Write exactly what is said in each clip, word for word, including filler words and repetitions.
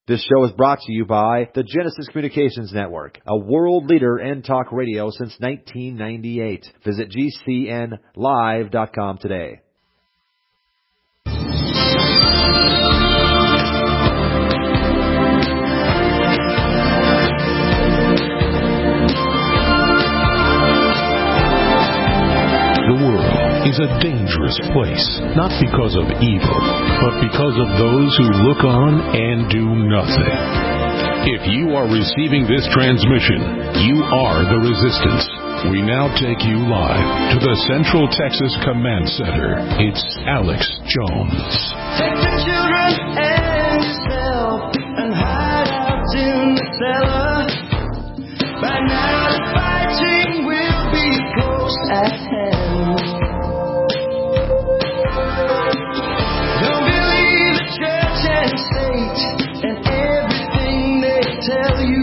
This show is brought to you by the Genesis Communications Network, a world leader in talk radio since nineteen ninety-eight. Visit G C N live dot com today. The world is a dangerous place, not because of evil, but because of those who look on and do nothing. If you are receiving this transmission, you are the resistance. We now take you live to the Central Texas Command Center. It's Alex Jones. Take the children and yourself and hide out in the cellar. By now the fighting will be close at hand. Don't believe the church and state and everything they tell you.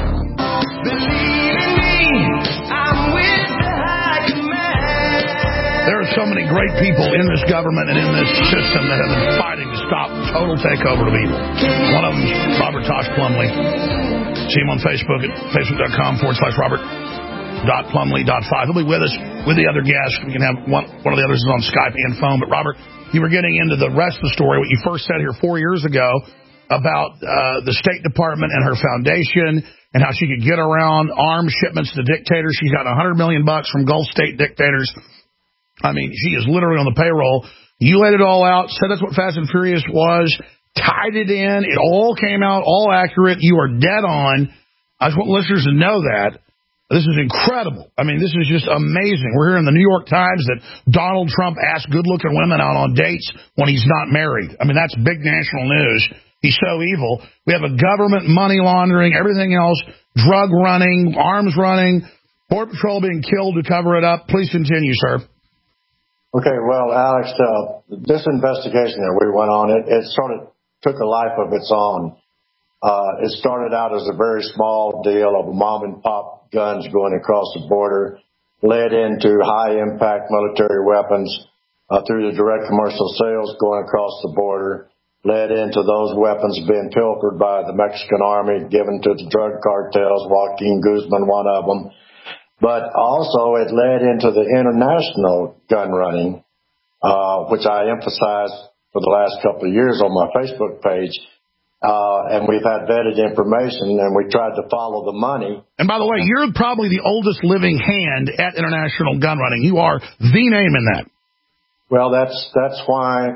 Believe in me, I'm with the high command. There are so many great people in this government and in this system that have been fighting to stop total takeover of evil. One of them is Robert Tosh Plumley. See him on Facebook at facebook.com forward slash Robert dot Plumley dot five. He'll be with us with the other guests. We can have one, one of the others is on Skype and phone. But Robert, you were getting into the rest of the story, what you first said here four years ago about uh, the State Department and her foundation and how she could get around arms shipments to dictators. She's got one hundred million bucks from Gulf state dictators. I mean, she is literally on the payroll. You laid it all out, said that's what Fast and Furious was, tied it in. It all came out, all accurate. You are dead on. I just want listeners to know that. This is incredible. I mean, this is just amazing. We're hearing in the New York Times that Donald Trump asked good-looking women out on dates when he's not married. I mean, that's big national news. He's so evil. We have a government money laundering, everything else, drug running, arms running, Border Patrol being killed to cover it up. Please continue, sir. Okay, well, Alex, uh, this investigation that we went on, it, it sort of took a life of its own. Uh, it started out as a very small deal of mom-and-pop guns going across the border, led into high-impact military weapons uh, through the direct commercial sales going across the border, led into those weapons being pilfered by the Mexican army, given to the drug cartels, Joaquin Guzman, one of them. But also it led into the international gun running, uh, which I emphasized for the last couple of years on my Facebook page. Uh, and we've had vetted information, and we tried to follow the money. And by the way, you're probably the oldest living hand at international gun running. You are the name in that. Well, that's that's why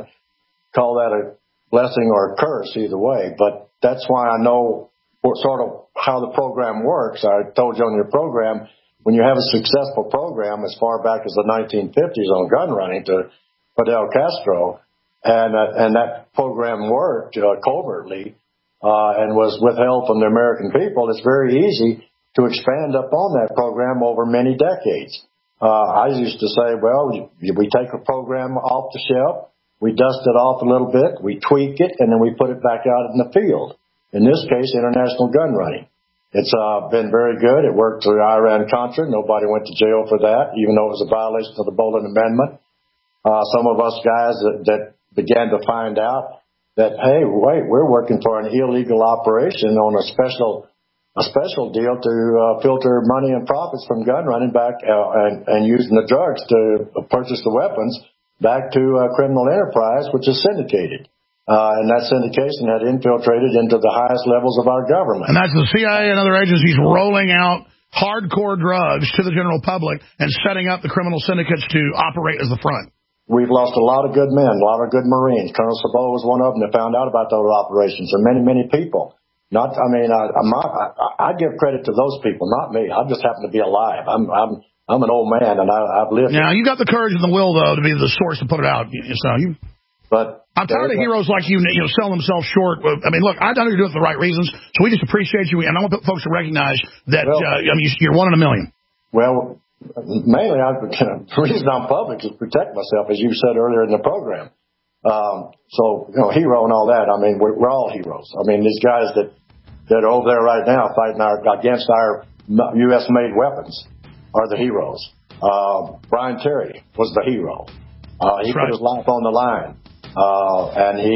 call that a blessing or a curse, either way. But that's why I know sort of how the program works. I told you on your program, when you have a successful program as far back as the nineteen fifties on gun running to Fidel Castro, and uh, and that program worked uh, covertly uh, and was withheld from the American people, it's very easy to expand upon that program over many decades. Uh, I used to say, well, we take a program off the shelf, we dust it off a little bit, we tweak it, and then we put it back out in the field. In this case, international gun running. It's uh, been very good. It worked through Iran-Contra. Nobody went to jail for that, even though it was a violation of the Bolton Amendment. Uh, some of us guys that, that began to find out that, hey, wait, we're working for an illegal operation on a special a special deal to uh, filter money and profits from gun running back uh, and, and using the drugs to purchase the weapons back to a criminal enterprise, which is syndicated. Uh, and that syndication had infiltrated into the highest levels of our government. And that's the C I A and other agencies rolling out hardcore drugs to the general public and setting up the criminal syndicates to operate as the front. We've lost a lot of good men, a lot of good Marines. Colonel Sabot was one of them that found out about those operations, and many, many people. Not, I mean, I, I'm not, I, I give credit to those people, not me. I just happen to be alive. I'm, I'm, I'm an old man, and I, I've lived. Now, you got the courage and the will, though, to be the source to put it out. So you. But I'm tired of heroes like you, you know, selling themselves short. I mean, look, I know you're doing it for the right reasons, so we just appreciate you, and I want folks to recognize that well, uh, I mean, you're one in a million. Well, mainly, I, the reason I'm public is to protect myself, as you said earlier in the program. Um, so, you know, hero and all that. I mean, we're, we're all heroes. I mean, these guys that that are over there right now fighting our, against our U S made weapons are the heroes. Uh, Brian Terry was the hero. Uh, he That's right. put his life on the line. Uh, and he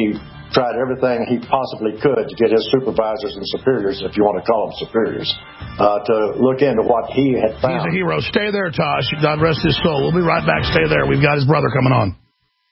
tried everything he possibly could to get his supervisors and superiors, if you want to call them superiors, uh, to look into what he had found. He's a hero. Stay there, Tosh. God rest his soul. We'll be right back. Stay there. We've got his brother coming on.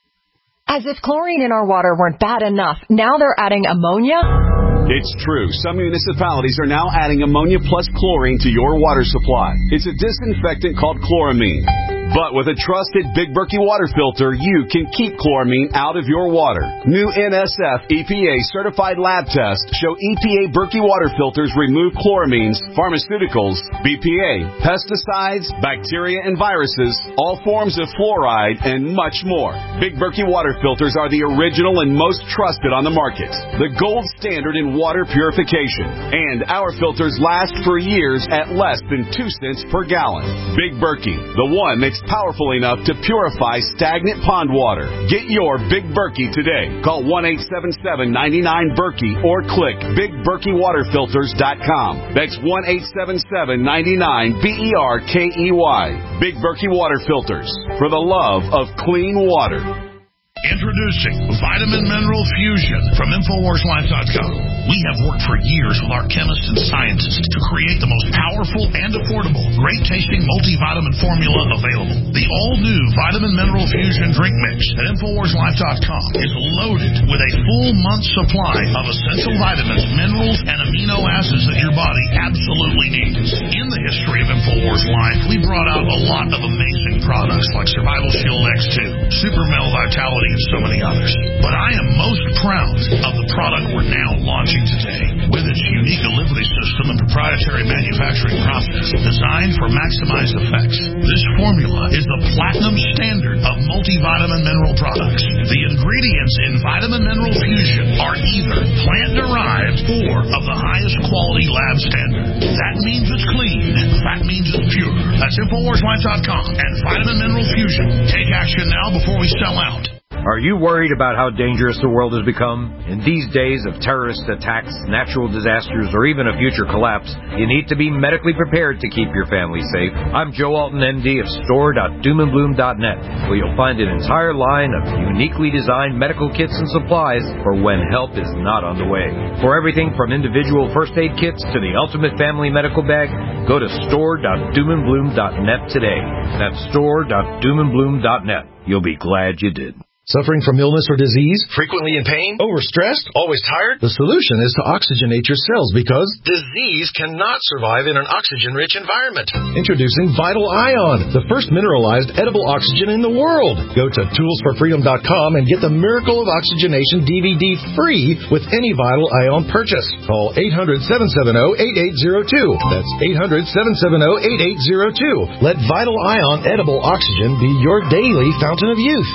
As if chlorine in our water weren't bad enough, now they're adding ammonia? It's true. Some municipalities are now adding ammonia plus chlorine to your water supply. It's a disinfectant called chloramine. But with a trusted Big Berkey water filter, you can keep chloramine out of your water. New N S F E P A certified lab tests show E P A Berkey water filters remove chloramines, pharmaceuticals, B P A, pesticides, bacteria and viruses, all forms of fluoride, and much more. Big Berkey water filters are the original and most trusted on the market. The gold standard in water purification. And our filters last for years at less than two cents per gallon. Big Berkey, the one that's powerful enough to purify stagnant pond water. Get your Big Berkey today. Call one eight seven seven, nine nine, Berkey or click big berkey water filters dot com. That's one eight seven seven, nine nine, B E R K E Y. Big Berkey Water Filters. For the love of clean water. Introducing Vitamin Mineral Fusion from Infowars Life dot com. We have worked for years with our chemists and scientists to create the most powerful and affordable, great-tasting multivitamin formula available. The all-new Vitamin Mineral Fusion drink mix at Infowars Life dot com is loaded with a full month's supply of essential vitamins, minerals, and amino acids that your body absolutely needs. In the history of Infowars Life, we brought out a lot of amazing products like Survival Shield X two, Super Male Vitality, and so many others. But I am most proud of the product we're now launching today. With its unique delivery system and proprietary manufacturing process designed for maximized effects, this formula is the platinum standard of multivitamin mineral products. The ingredients in Vitamin Mineral Fusion are either plant-derived or of the highest quality lab standard. That means it's clean. That means it's pure. That's Infowars Life dot com and Vitamin Mineral Fusion. Take action now before we sell out. Are you worried about how dangerous the world has become? In these days of terrorist attacks, natural disasters, or even a future collapse, you need to be medically prepared to keep your family safe. I'm Joe Alton, M D of store dot doom and bloom dot net, where you'll find an entire line of uniquely designed medical kits and supplies for when help is not on the way. For everything from individual first aid kits to the ultimate family medical bag, go to store dot doom and bloom dot net today. That's store dot doom and bloom dot net. You'll be glad you did. Suffering from illness or disease? Frequently in pain? Overstressed? Always tired? The solution is to oxygenate your cells because disease cannot survive in an oxygen-rich environment. Introducing Vital Ion, the first mineralized edible oxygen in the world. Go to tools for freedom dot com and get the Miracle of Oxygenation D V D free with any Vital Ion purchase. Call eight hundred, seven seven zero, eight eight zero two. That's eight hundred, seven seven zero, eight eight zero two. Let Vital Ion edible oxygen be your daily fountain of youth.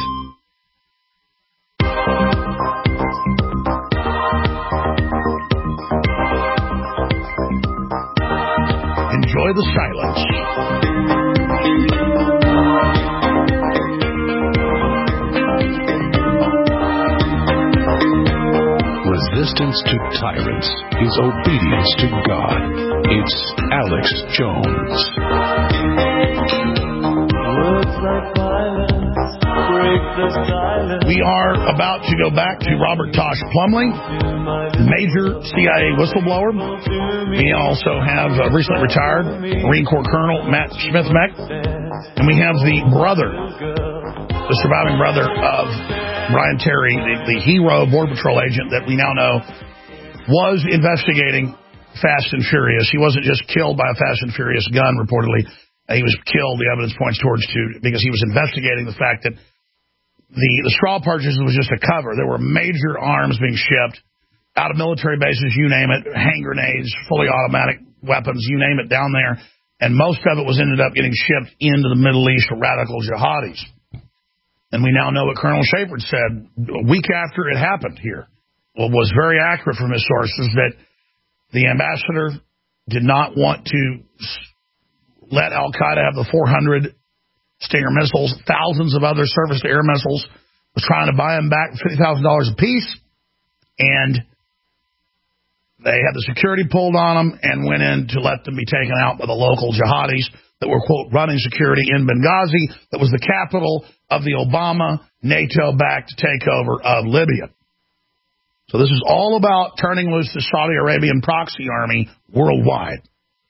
Enjoy the silence. Resistance to tyrants is obedience to God. It's Alex Jones. Words like violence break the silence. We are about to go back to Robert Tosh Plumley, major C I A whistleblower. We also have uh, recently retired Marine Corps Colonel Matt Smith-Meck. And we have the brother, the surviving brother of Brian Terry, the, the hero Border Patrol agent that we now know was investigating Fast and Furious. He wasn't just killed by a Fast and Furious gun, reportedly. He was killed, the evidence points towards, to because he was investigating the fact that the, the straw purchases was just a cover. There were major arms being shipped out of military bases, you name it, hand grenades, fully automatic weapons, you name it, down there. And most of it was ended up getting shipped into the Middle East for radical jihadis. And we now know what Colonel Shepard said a week after it happened here. Well, was very accurate from his sources that the ambassador did not want to let Al-Qaeda have the four hundred Stinger missiles, thousands of other surface-to-air missiles, was trying to buy them back for fifty thousand dollars a piece. And they had the security pulled on them and went in to let them be taken out by the local jihadis that were, quote, running security in Benghazi, that was the capital of the Obama NATO-backed takeover of Libya. So this is all about turning loose the Saudi Arabian proxy army worldwide.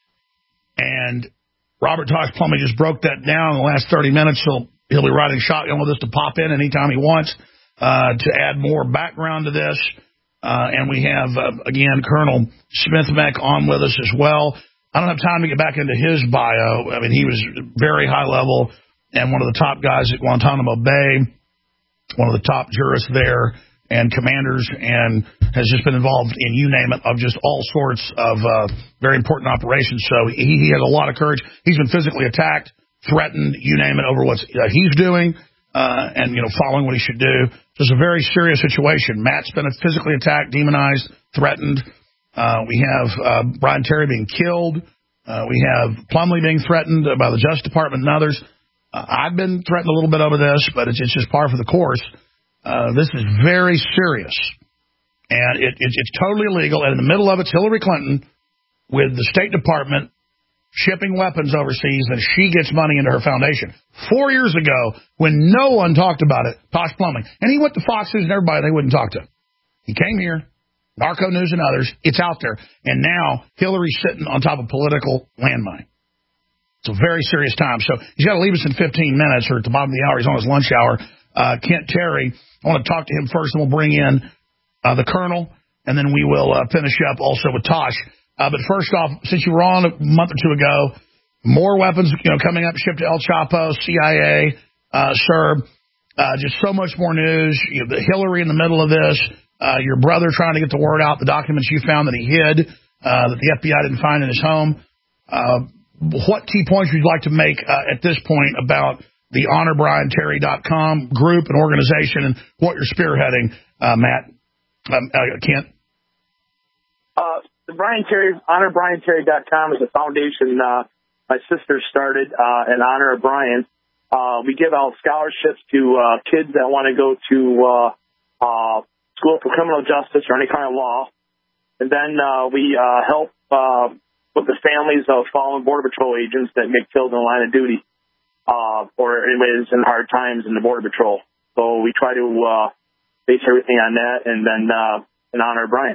And Robert Tosh Plumley just broke that down in the last thirty minutes. He'll, he'll be riding shotgun with us to pop in anytime he wants uh, to add more background to this. Uh, and we have, uh, again, Colonel Smith-Meck on with us as well. I don't have time to get back into his bio. I mean, he was very high level and one of the top guys at Guantanamo Bay, one of the top jurists there and commanders, and has just been involved in, you name it, of just all sorts of uh, very important operations. So he, he has a lot of courage. He's been physically attacked, threatened, you name it, over what uh, he's doing uh, and, you know, following what he should do. So it's a very serious situation. Matt's been physically attacked, demonized, threatened. Uh, we have uh, Brian Terry being killed. Uh, we have Plumley being threatened by the Justice Department and others. Uh, I've been threatened a little bit over this, but it's, it's just par for the course. Uh, this is very serious, and it, it, it's totally illegal. And in the middle of it's Hillary Clinton with the State Department shipping weapons overseas, and she gets money into her foundation. Four years ago, when no one talked about it, Tosh Plumley, and he went to Fox News and everybody, they wouldn't talk to him. He came here, Narco News and others, it's out there, and now Hillary's sitting on top of political landmine. It's a very serious time. So he's got to leave us in fifteen minutes, or at the bottom of the hour, he's on his lunch hour. Uh, Kent Terry, I want to talk to him first, and we'll bring in uh, the Colonel, and then we will uh, finish up also with Tosh. Uh, but first off, since you were on a month or two ago, more weapons, you know, coming up, shipped to El Chapo, C I A, uh, SERB, uh, just so much more news. You know, Hillary in the middle of this, uh, your brother trying to get the word out, the documents you found that he hid, uh, that the F B I didn't find in his home. Uh, what key points would you like to make uh, at this point about the honor brian terry dot com group and organization, and what you're spearheading, uh, Matt, um, uh, Kent? Uh, the Brian Terry, honor brian terry dot com is a foundation uh, my sister started uh, in honor of Brian. Uh, we give out scholarships to uh, kids that want to go to uh, uh, school for criminal justice or any kind of law. And then uh, we uh, help uh, with the families of fallen Border Patrol agents that get killed in the line of duty. Uh, or anyways, in hard times in the Border Patrol. So we try to uh, base everything on that, and then uh, in honor of Brian.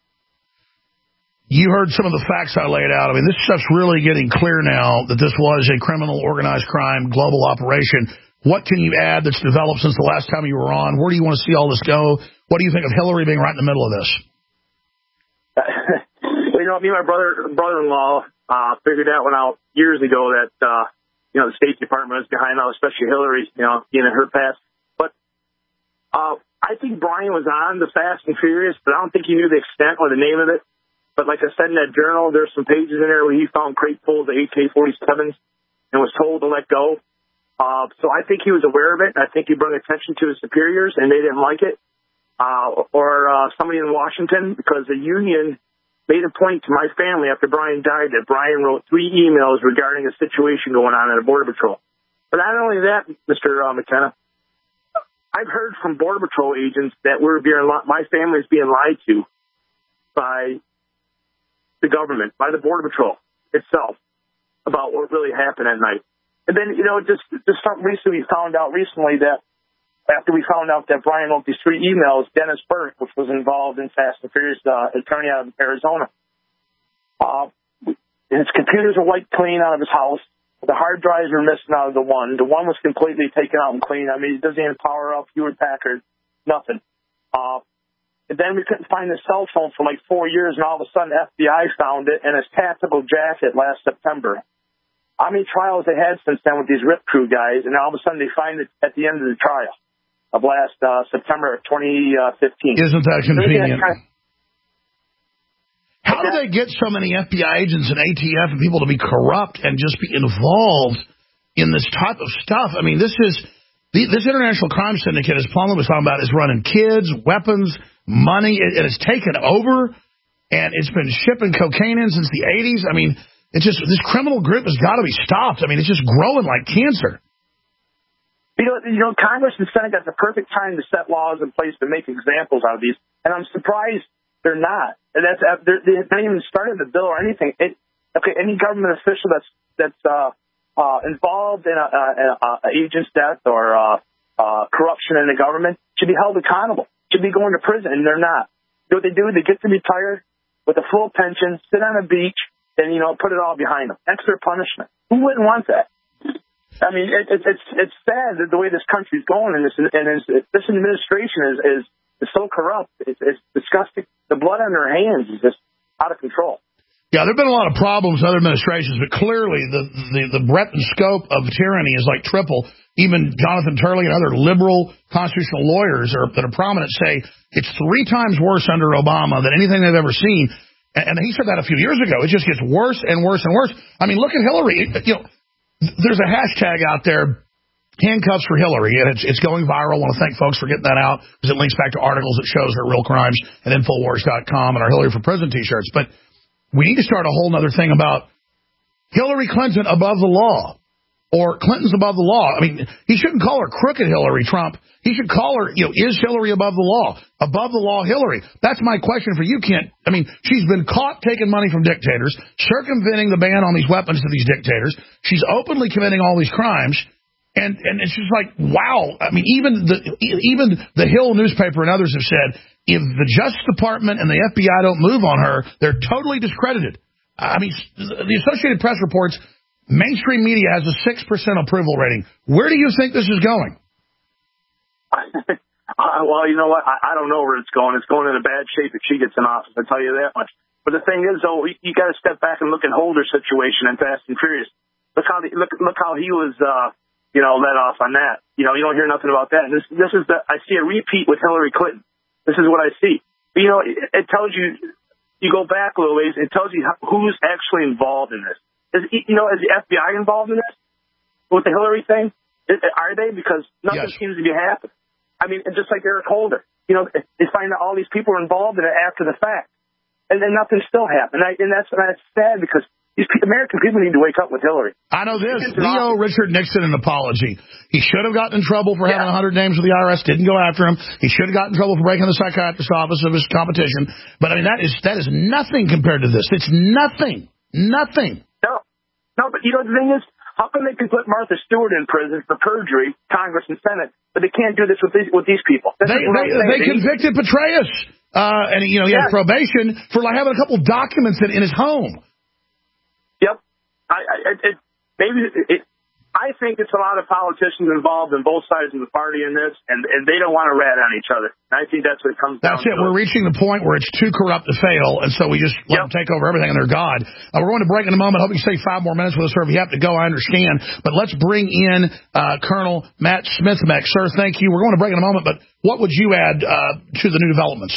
You heard some of the facts I laid out. I mean, this stuff's really getting clear now that this was a criminal, organized crime, global operation. What can you add that's developed since the last time you were on? Where do you want to see all this go? What do you think of Hillary being right in the middle of this? Well, you know, me and my brother, brother-in-law uh, figured that one out years ago that, uh, you know, the State Department was behind all, especially Hillary, you know, being in her past. But uh, I think Brian was on the Fast and Furious, but I don't think he knew the extent or the name of it. But like I said in that journal, there's some pages in there where he found crate full of the A K forty-sevens and was told to let go. Uh, so I think he was aware of it. I think he brought attention to his superiors, and they didn't like it. Uh, or uh, somebody in Washington, because the union made a point to my family after Brian died that Brian wrote three emails regarding a situation going on at a Border Patrol. But not only that, Mister Uh, McKenna, I've heard from Border Patrol agents that we're being, my family's being lied to by the government, by the Border Patrol itself, about what really happened at night. And then, you know, just, just something recently we found out recently that after we found out that Brian wrote these three emails, Dennis Burke, which was involved in Fast and Furious, uh, attorney out of Arizona, uh, his computers were wiped clean out of his house. The hard drives were missing out of the one. The one was completely taken out and clean. I mean, it doesn't even power up Hewlett Packard, nothing. Uh, and then we couldn't find his cell phone for like four years, and all of a sudden the F B I found it in his tactical jacket last September. How many trials they had since then with these R I P crew guys, and all of a sudden they find it at the end of the trial of last uh, September of twenty fifteen. Isn't that convenient? How do they get so many F B I agents and A T F and people to be corrupt and just be involved in this type of stuff? I mean, this is this international crime syndicate, as Plumley was talking about, is running kids, weapons, money. It, it has taken over, and it's been shipping cocaine in since the eighties. I mean, it's just this criminal group has got to be stopped. I mean, it's just growing like cancer. You know, you know, Congress and Senate got the perfect time to set laws in place to make examples out of these, and I'm surprised they're not. And that's they're, they haven't even started the bill or anything. It, okay, any government official that's that's uh, uh, involved in a, a, a agent's death or uh, uh, corruption in the government should be held accountable. Should be going to prison, and they're not. You know what they do? They get to retire with a full pension, sit on a beach, and, you know, put it all behind them. That's their punishment. Who wouldn't want that? I mean, it, it, it's it's sad that the way this country's going, and this and it's, it, this administration is, is is so corrupt. It's, it's disgusting. The blood on their hands is just out of control. Yeah, there have been a lot of problems in other administrations, but clearly the, the, the breadth and scope of tyranny is like triple. Even Jonathan Turley and other liberal constitutional lawyers are, that are prominent say it's three times worse under Obama than anything they've ever seen. And, and he said that a few years ago. It just gets worse and worse and worse. I mean, look at Hillary. You know, there's a hashtag out there, handcuffs for Hillary, and it's, it's going viral. I want to thank folks for getting that out because it links back to articles that shows her real crimes at Infowars dot com and our Hillary for Prison t-shirts. But we need to start a whole other thing about Hillary Clinton above the law or Clinton's above the law. I mean, he shouldn't call her crooked Hillary Trump. He should call her, you know, is Hillary above the law? Above the law Hillary. That's my question for you, Kent. I mean, she's been caught taking money from dictators, circumventing the ban on these weapons to these dictators. She's openly committing all these crimes. And and it's just like, wow. I mean, even the even the Hill newspaper and others have said, if the Justice Department and the F B I don't move on her, they're totally discredited. I mean, the Associated Press reports mainstream media has a six percent approval rating. Where do you think this is going? uh, well, you know what? I, I don't know where it's going. It's going in a bad shape if she gets in office, I'll tell you that much. But the thing is, though, you, you got to step back and look at Holder's situation in Fast and Furious. Look how the, look look how he was, uh, you know, let off on that. You know, you don't hear nothing about that. And this this is the I see a repeat with Hillary Clinton. This is what I see. But, you know, it, it tells you, you go back a little ways, it tells you how, who's actually involved in this. Is, you know, is the F B I involved in this with the Hillary thing? Is, are they? Because nothing yes. seems to be happening. I mean, just like Eric Holder, you know, they find out all these people are involved in it after the fact, and then nothing still happened. And, I, and that's that's sad because these American people need to wake up with Hillary. I know this. Leo Richard Nixon an apology. He should have gotten in trouble for yeah. having one hundred names with the I R S. Didn't go after him. He should have gotten in trouble for breaking the psychiatrist's office of his competition. But I mean, that is that is nothing compared to this. It's nothing. Nothing. No. No, but you know, the thing is, how come they can put Martha Stewart in prison for perjury, Congress and Senate, but they can't do this with these, with these people? They, they, they convicted Petraeus, uh, and you know he yeah. had probation for like having a couple documents in, in his home. Yep, I, I it, maybe it, I think it's a lot of politicians involved on both sides of the party in this, and, and they don't want to rat on each other. And I think that's what it comes that's down to. That's it. We're reaching the point where it's too corrupt to fail, and so we just let yep. them take over everything and they're God. Uh, we're going to break in a moment. I hope you stay five more minutes with us, sir. If you have to go, I understand. But let's bring in uh, Colonel Matt Smithmek. Sir, thank you. We're going to break in a moment, but what would you add uh, to the new developments?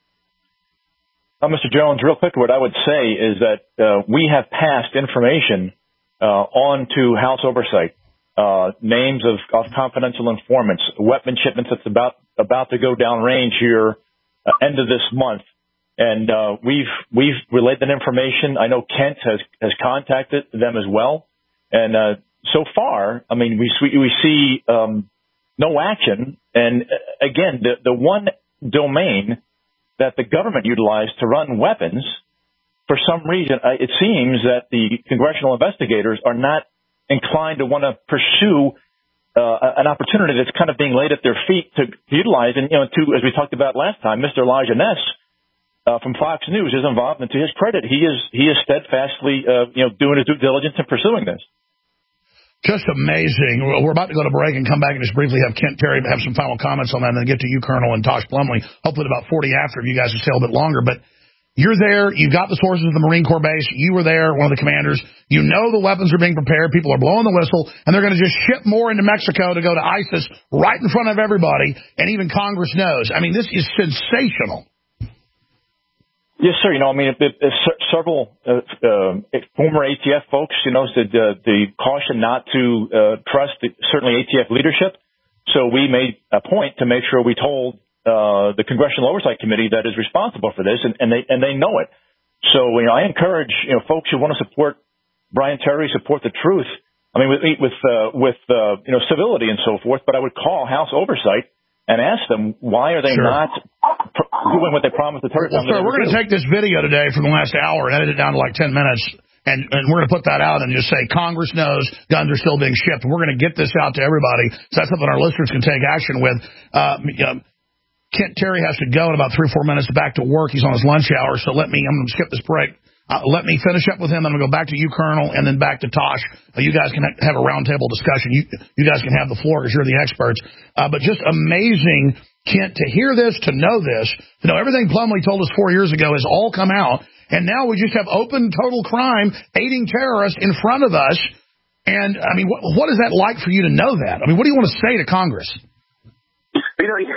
Uh, Mister Jones, real quick, what I would say is that uh, we have passed information uh, on to House Oversight. Uh, names of, of confidential informants, weapon shipments that's about, about to go downrange here, uh, end of this month. And, uh, we've, we've relayed that information. I know Kent has, has contacted them as well. And, uh, so far, I mean, we, we see, um, no action. And uh, again, the, the one domain that the government utilized to run weapons, for some reason, uh, it seems that the congressional investigators are not inclined to want to pursue uh, an opportunity that's kind of being laid at their feet to, to utilize. And, you know, to, as we talked about last time, Mister Elijah Ness uh, from Fox News is involved, and to his credit, he is he is steadfastly, uh, you know, doing his due diligence in pursuing this. Just amazing. We're about to go to break and come back and just briefly have Kent Terry have some final comments on that, and then get to you, Colonel, and Tosh Plumley. Hopefully, about forty after if you guys will stay a little bit longer, but. You're there. You've got the sources of the Marine Corps base. You were there, one of the commanders. You know the weapons are being prepared. People are blowing the whistle, and they're going to just ship more into Mexico to go to ISIS right in front of everybody, and even Congress knows. I mean, this is sensational. Yes, sir. You know, I mean, it, it, it, several uh, uh, former A T F folks, you know, said uh, the caution not to uh, trust the, certainly A T F leadership. So we made a point to make sure we told Uh, the Congressional Oversight Committee that is responsible for this, and, and they and they know it. So, you know, I encourage you know folks who want to support Brian Terry, support the truth. I mean, with with uh, with uh, you know civility and so forth. But I would call House Oversight and ask them why are they sure. not pr- doing what they promised to Terry. Well, sir, we're going to take this video today from the last hour and edit it down to like ten minutes. And, and we're going to put that out and just say Congress knows guns are still being shipped. We're going to get this out to everybody. So that's something our listeners can take action with. Uh, you know, Kent Terry has to go in about three or four minutes back to work. He's on his lunch hour, so let me, I'm going to skip this break. Uh, let me finish up with him. I'm going to go back to you, Colonel, and then back to Tosh. Uh, you guys can ha- have a roundtable discussion. You you guys can have the floor because you're the experts. Uh, but just amazing, Kent, to hear this, to know this, to know everything Plumlee told us four years ago has all come out. And now we just have open, total crime, aiding terrorists in front of us. And, I mean, what, what is that like for you to know that? I mean, what do you want to say to Congress? You know,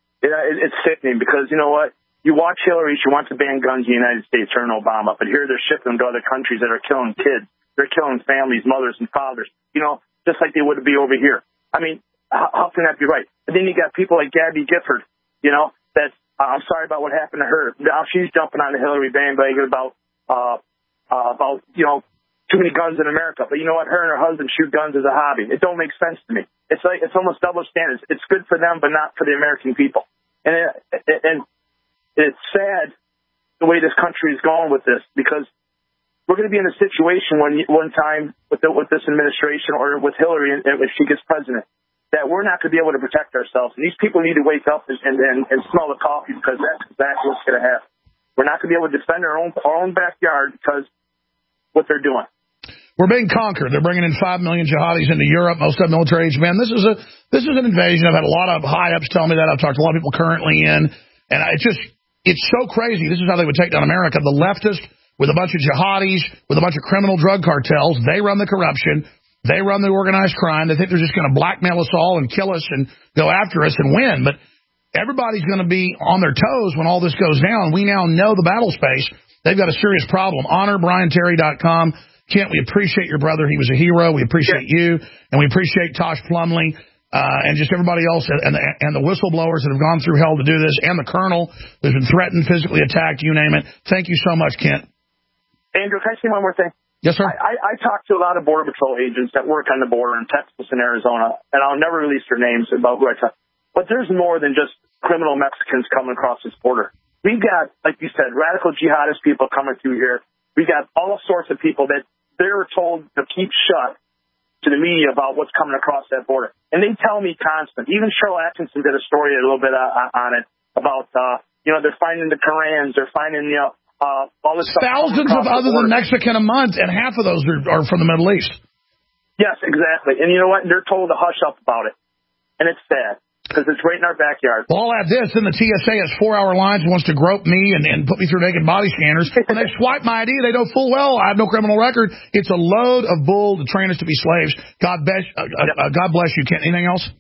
it's sickening because, you know what? You watch Hillary, she wants to ban guns in the United States, her and Obama, but here they're shipping them to other countries that are killing kids. They're killing families, mothers, and fathers, you know, just like they would be over here. I mean, how, how can that be right? And then you got people like Gabby Gifford, you know, that's, uh, I'm sorry about what happened to her. Now she's jumping on the Hillary bandwagon about, uh, uh, about, you know, too many guns in America. But you know what? Her and her husband shoot guns as a hobby. It don't make sense to me. It's like, it's almost double standards. It's good for them, but not for the American people. And, it, it, and, it's sad the way this country is going with this because we're going to be in a situation when one time with the, with this administration or with Hillary if she gets president that we're not going to be able to protect ourselves. And these people need to wake up and, and, and smell the coffee because that's exactly what's going to happen. We're not going to be able to defend our own our own backyard because what they're doing. We're being conquered. They're bringing in five million jihadis into Europe, most of them military age men. This is a this is an invasion. I've had a lot of high ups tell me that. I've talked to a lot of people currently in, and I just. It's so crazy. This is how they would take down America. The leftists with a bunch of jihadis, with a bunch of criminal drug cartels, they run the corruption. They run the organized crime. They think they're just going to blackmail us all and kill us and go after us and win. But everybody's going to be on their toes when all this goes down. We now know the battle space. They've got a serious problem. honor brian terry dot com. Kent, we appreciate your brother. He was a hero. We appreciate you. And we appreciate Tosh Plumlee. Uh, and just everybody else, and the, and the whistleblowers that have gone through hell to do this, and the colonel who's been threatened, physically attacked, you name it. Thank you so much, Kent. Andrew, can I say one more thing? Yes, sir. I, I, I talk to a lot of Border Patrol agents that work on the border in Texas and Arizona, and I'll never release their names about who I talk. But there's more than just criminal Mexicans coming across this border. We've got, like you said, radical jihadist people coming through here. We've got all sorts of people that they're told to keep shut to the media about what's coming across that border. And they tell me constant. Even Cheryl Atkinson did a story a little bit uh, on it about, uh, you know, they're finding the Korans, they're finding, you know, uh, all this stuff. Thousands of other than Mexican a month, and half of those are, are from the Middle East. Yes, exactly. And you know what? They're told to hush up about it. And it's sad. Because it's right in our backyard. Well, I'll add this. Then the T S A has four-hour lines and wants to grope me and, and put me through naked body scanners. When they swipe my I D, they know full well I have no criminal record. It's a load of bull to train us to be slaves. God bless, uh, uh, God bless you. Kent, anything else?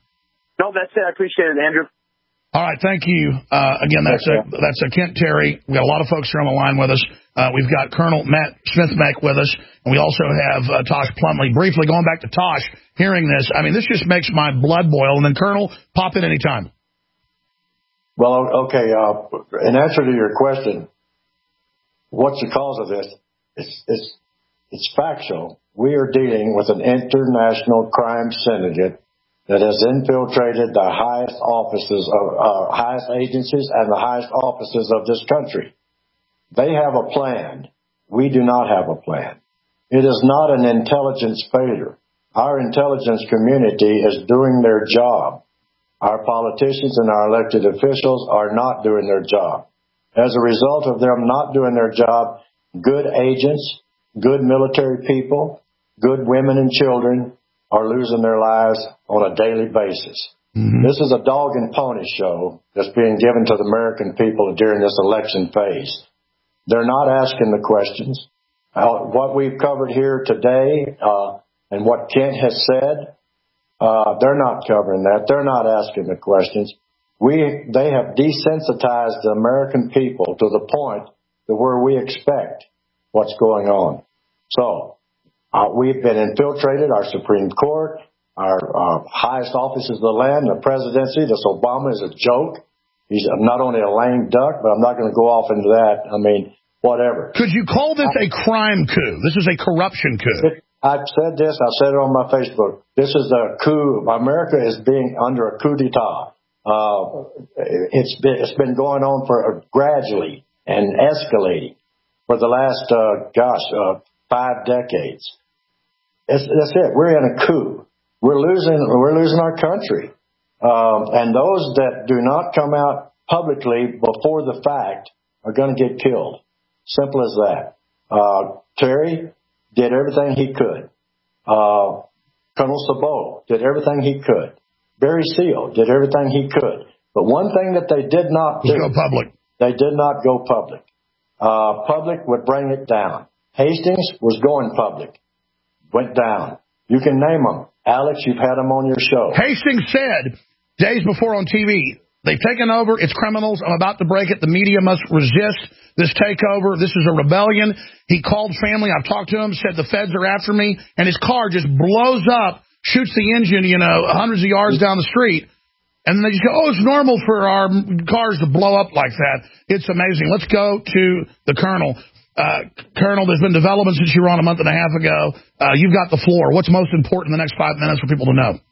No, that's it. I appreciate it, Andrew. All right, thank you. Uh, again, that's a, that's a Kent Terry. We've got a lot of folks here on the line with us. Uh, we've got Colonel Matt Smithmack with us, and we also have uh, Tosh Plumlee. Briefly, going back to Tosh, hearing this, I mean, this just makes my blood boil. And then, Colonel, pop in anytime. Well, okay, uh, in answer to your question, what's the cause of this? It's, it's, it's factual. We are dealing with an international crime syndicate that has infiltrated the highest offices of uh, highest agencies and the highest offices of this country. They have a plan. We do not have a plan. It is not an intelligence failure. Our intelligence community is doing their job. Our politicians and our elected officials are not doing their job. As a result of them not doing their job, good agents, good military people, good women and children are losing their lives on a daily basis. Mm-hmm. This is a dog and pony show that's being given to the American people during this election phase. They're not asking the questions. Uh, what we've covered here today uh, and what Kent has said, uh, they're not covering that. They're not asking the questions. We, they have desensitized the American people to the point to where we expect what's going on. So, Uh, we've been infiltrated, our Supreme Court, our, our highest offices of the land, the presidency. This Obama is a joke. He's not only a lame duck, but I'm not going to go off into that. I mean, whatever. Could you call this a crime coup? This is a corruption coup. I've said this. I said it on my Facebook. This is a coup. America is being under a coup d'etat. Uh, it's been, it's been going on for uh, gradually and escalating for the last, uh, gosh, uh, five decades. It's, that's it. We're in a coup. We're losing. We're losing our country. Um, and those that do not come out publicly before the fact are going to get killed. Simple as that. Uh, Terry did everything he could. Uh, Colonel Sabot did everything he could. Barry Seal did everything he could. But one thing that they did not do. Go public. They did not go public. Uh, public would bring it down. Hastings was going public. Went down. You can name them. Alex, you've had them on your show. Hastings said days before on T V, they've taken over. It's criminals. I'm about to break it. The media must resist this takeover. This is a rebellion. He called family. I've talked to him, said the feds are after me. And his car just blows up, shoots the engine, you know, hundreds of yards down the street. And then they just go, oh, it's normal for our cars to blow up like that. It's amazing. Let's go to the Colonel. Uh, Colonel, there's been developments since you were on a month and a half ago. Uh, you've got the floor. What's most important in the next five minutes for people to know?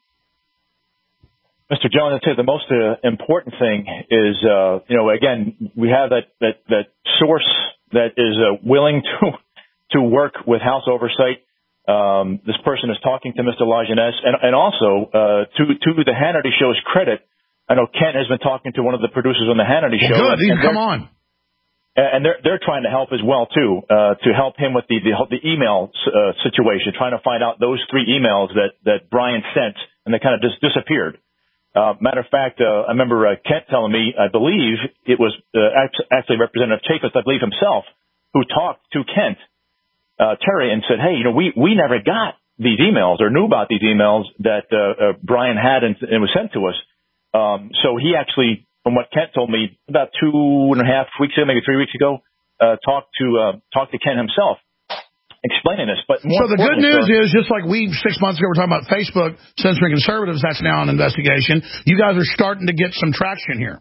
Mister Jones, I'd say the most uh, important thing is, uh, you know, again, we have that, that, that source that is uh, willing to to work with House oversight. Um, this person is talking to Mister Lajeunesse, and, and also uh, to to the Hannity show's credit, I know Kent has been talking to one of the producers on the Hannity well, show. Good, and, and come on. And they're they're trying to help as well too, uh, to help him with the the, the email uh, situation, trying to find out those three emails that that Brian sent, and they kind of just disappeared. Uh, matter of fact, uh, I remember uh, Kent telling me, I believe it was uh, actually Representative Chafetz, I believe himself, who talked to Kent, uh, Terry, and said, hey, you know, we, we never got these emails or knew about these emails that uh, uh, Brian had and, and was sent to us. Um, so he actually, from what Kent told me about two and a half weeks ago, maybe three weeks ago, uh, talked to uh, talked to Kent himself. Explaining this, but so the good news sir, is, just like we six months ago were talking about Facebook censoring conservatives, that's now an investigation. You guys are starting to get some traction here.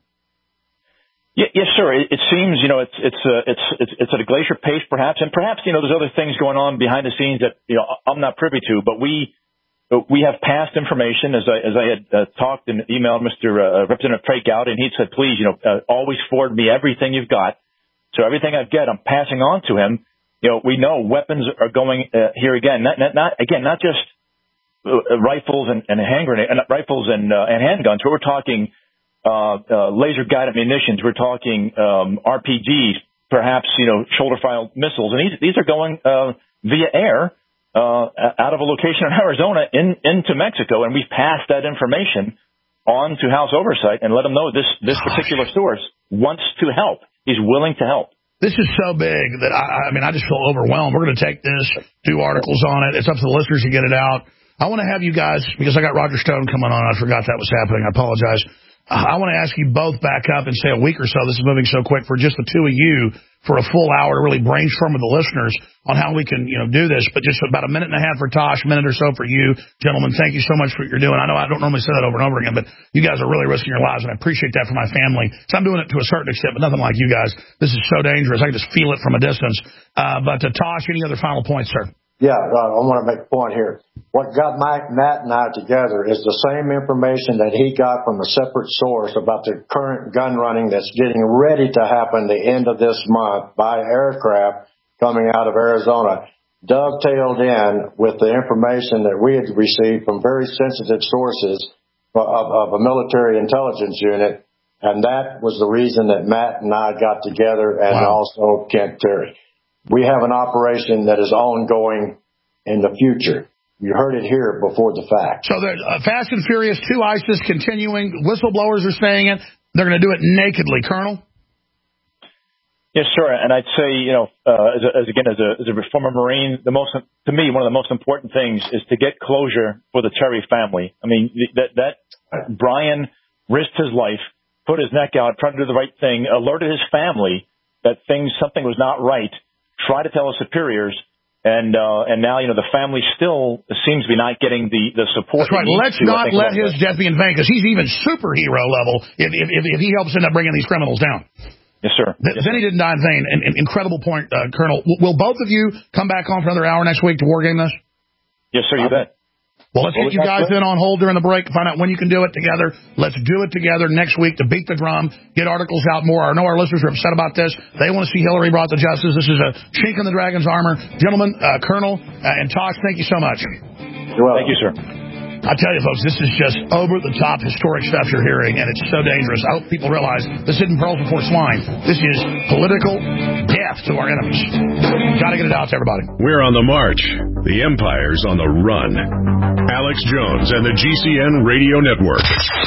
Yeah, yes, sir. It, it seems, you know, it's it's uh, it's it's it's at a glacier pace, perhaps, and perhaps you know there's other things going on behind the scenes that you know I'm not privy to. But we we have past information, as I as I had uh, talked and emailed Mister Uh, Representative Prakeout, and he said, please, you know, uh, always forward me everything you've got. So everything I get, I'm passing on to him. You know, we know weapons are going uh, here again. Not, not, not again, not just uh, rifles and, and hand grenade, uh, rifles and uh, and handguns. But we're talking uh, uh, laser guided munitions. We're talking um, R P Gs, perhaps you know shoulder fired missiles, and these these are going uh, via air uh, out of a location in Arizona in into Mexico, and we've passed that information on to House Oversight and let them know this this particular source wants to help. He's willing to help. This is so big that, I, I mean, I just feel overwhelmed. We're going to take this, do articles on it. It's up to the listeners to get it out. I want to have you guys, because I got Roger Stone coming on. I forgot that was happening. I apologize. I want to ask you both back up and say a week or so. This is moving so quick for just the two of you for a full hour to really brainstorm with the listeners on how we can, you know, do this. But just about a minute and a half for Tosh, a minute or so for you. Gentlemen, thank you so much for what you're doing. I know I don't normally say that over and over again, but you guys are really risking your lives, and I appreciate that for my family. So I'm doing it to a certain extent, but nothing like you guys. This is so dangerous. I can just feel it from a distance. Uh, but uh, Tosh, any other final points, sir? Yeah, uh, I want to make a point here. What got Mike, Matt and I together is the same information that he got from a separate source about the current gun running that's getting ready to happen the end of this month by aircraft coming out of Arizona, dovetailed in with the information that we had received from very sensitive sources of, of a military intelligence unit, and that was the reason that Matt and I got together, and wow. also Kent Terry. We have an operation that is ongoing in the future. You heard it here before the fact. So there's uh, Fast and Furious two ISIS continuing. Whistleblowers are saying it. They're going to do it nakedly. Colonel? Yes, sir. And I'd say, you know, uh, as, a, as again, as a, as a former Marine, the most, to me, one of the most important things is to get closure for the Terry family. I mean, that, that Brian risked his life, put his neck out, tried to do the right thing, alerted his family that things, something was not right, try to tell his superiors, and uh, and now, you know, the family still seems to be not getting the, the support. That's right. Let's not let his death be in vain, because he's even superhero level if, if, if he helps end up bringing these criminals down. Yes, sir. Th- yes, then sir. he didn't die in vain. An, an incredible point, uh, Colonel. W- will both of you come back on for another hour next week to war game this? Yes, sir, you bet. Well, let's get you guys in on hold during the break, find out when you can do it together. Let's do it together next week to beat the drum, get articles out more. I know our listeners are upset about this. They want to see Hillary brought to justice. This is a chink in the dragon's armor. Gentlemen, uh, Colonel, uh, and Tosh, thank you so much. You're welcome. Thank you, sir. I tell you, folks, this is just over-the-top historic stuff you're hearing, and it's so dangerous. I hope people realize this isn't pearls before swine. This is political death to our enemies. Got to get it out to everybody. We're on the march. The empire's on the run. Alex Jones and the G C N Radio Network.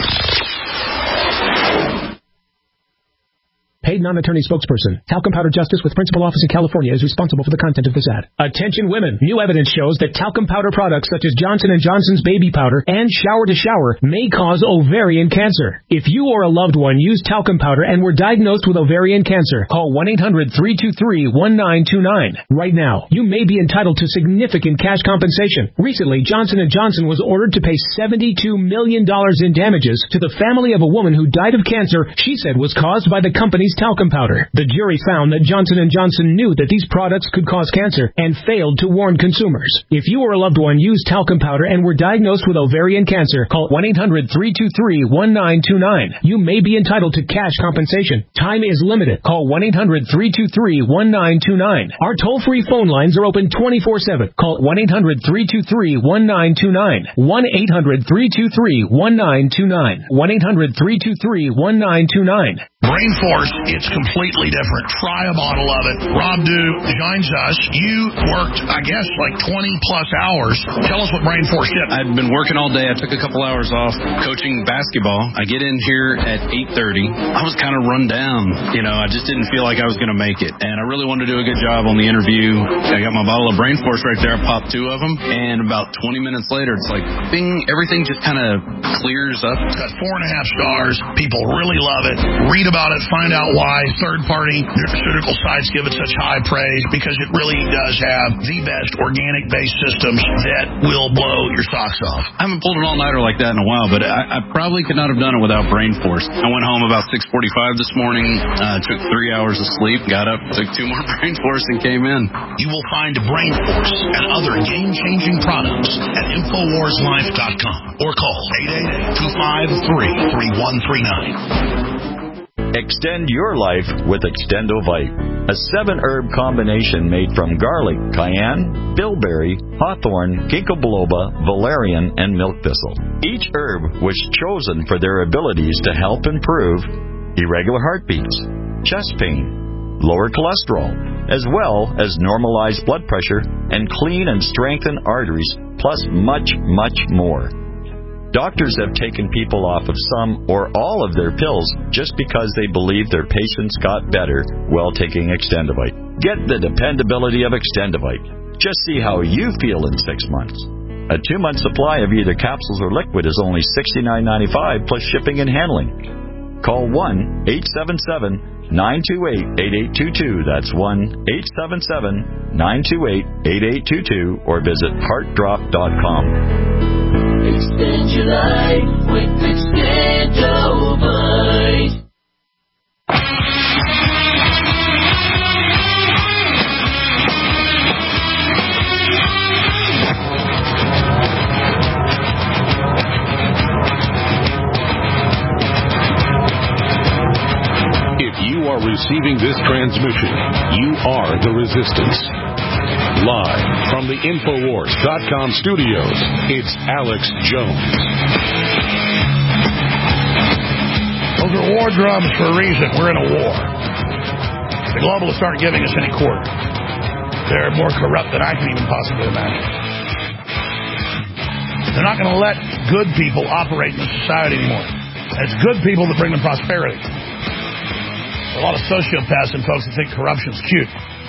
Paid non-attorney spokesperson. Talcum Powder Justice with principal office in California is responsible for the content of this ad. Attention women. New evidence shows that talcum powder products such as Johnson and Johnson's baby powder and shower to shower may cause ovarian cancer. If you or a loved one used talcum powder and were diagnosed with ovarian cancer, call one eight hundred three two three one nine two nine. Right now, you may be entitled to significant cash compensation. Recently, Johnson and Johnson was ordered to pay seventy-two million dollars in damages to the family of a woman who died of cancer she said was caused by the company's talcum powder. The jury found that Johnson and Johnson knew that these products could cause cancer and failed to warn consumers. If you or a loved one used talcum powder and were diagnosed with ovarian cancer, call one eight hundred three two three one nine two nine. You may be entitled to cash compensation. Time is limited. Call one eight hundred three two three one nine two nine. Our toll-free phone lines are open twenty-four seven. Call one eight hundred three two three one nine two nine. one eight hundred three two three one nine two nine. one eight hundred three two three one nine two nine. Brain Force, it's completely different. Try a bottle of it. Rob Dew joins us. You worked, I guess, like twenty plus hours. Tell us what Brain Force did. I'd been working all day. I took a couple hours off coaching basketball. I get in here at eight thirty. I was kind of run down. You know, I just didn't feel like I was going to make it. And I really wanted to do a good job on the interview. I got my bottle of Brain Force right there. I popped two of them. And about twenty minutes later, it's like, bing, everything just kind of clears up. It's got four and a half stars. People really love it. Read about it. Find out why third-party nutraceutical sites give it such high praise, because it really does have the best organic-based systems that will blow your socks off. I haven't pulled an all-nighter like that in a while, but I, I probably could not have done it without Brain Force. I went home about six forty-five this morning, uh, took three hours of sleep, got up, took two more Brain Force, and came in. You will find Brain Force and other game-changing products at Infowars Life dot com or call eight eight eight, two five three, three one three nine. Extend your life with Extendovite, a seven-herb combination made from garlic, cayenne, bilberry, hawthorn, ginkgo biloba, valerian, and milk thistle. Each herb was chosen for their abilities to help improve irregular heartbeats, chest pain, lower cholesterol, as well as normalize blood pressure and clean and strengthen arteries, plus much, much more. Doctors have taken people off of some or all of their pills just because they believe their patients got better while taking Extendovite. Get the dependability of Extendovite. Just see how you feel in six months. A two-month supply of either capsules or liquid is only sixty-nine ninety-five plus shipping and handling. Call one eight seven seven nine two eight eight eight two two. That's one eight seven seven nine two eight eight eight two two or visit heart drop dot com. Extend your life with Extendovite. If you are receiving this transmission, you are the resistance. Live from the Infowars dot com studios, it's Alex Jones. Those are war drums for a reason. We're in a war. The globalists aren't giving us any quarter. They're more corrupt than I can even possibly imagine. They're not going to let good people operate in this society anymore. It's good people that bring them prosperity. A lot of sociopaths and folks that think corruption's cute.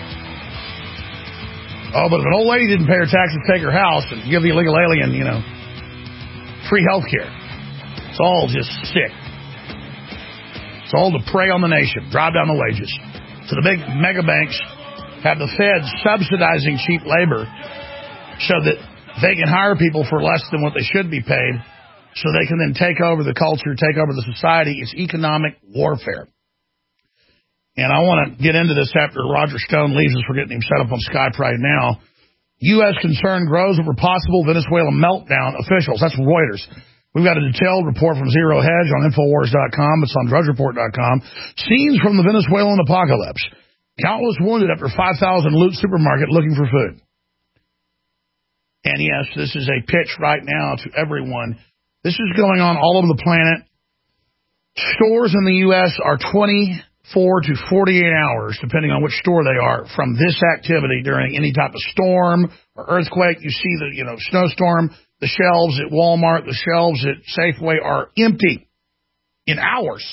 Oh, but if an old lady didn't pay her taxes, take her house, and give the illegal alien, you know, free health care. It's all just sick. It's all to prey on the nation, drive down the wages. So the big mega banks have the feds subsidizing cheap labor so that they can hire people for less than what they should be paid, so they can then take over the culture, take over the society. It's economic warfare. And I want to get into this after Roger Stone leaves us. We're getting him set up on Skype right now. U S concern grows over possible Venezuela meltdown. Officials, that's from Reuters. We've got a detailed report from Zero Hedge on Infowars dot com. It's on Drudge Report dot com. Scenes from the Venezuelan apocalypse. Countless wounded after five thousand loot supermarket looking for food. And yes, this is a pitch right now to everyone. This is going on all over the planet. Stores in the U S are twenty-four to forty-eight hours, depending on which store they are, from this activity during any type of storm or earthquake. You see the, you know, snowstorm, the shelves at Walmart, the shelves at Safeway are empty in hours.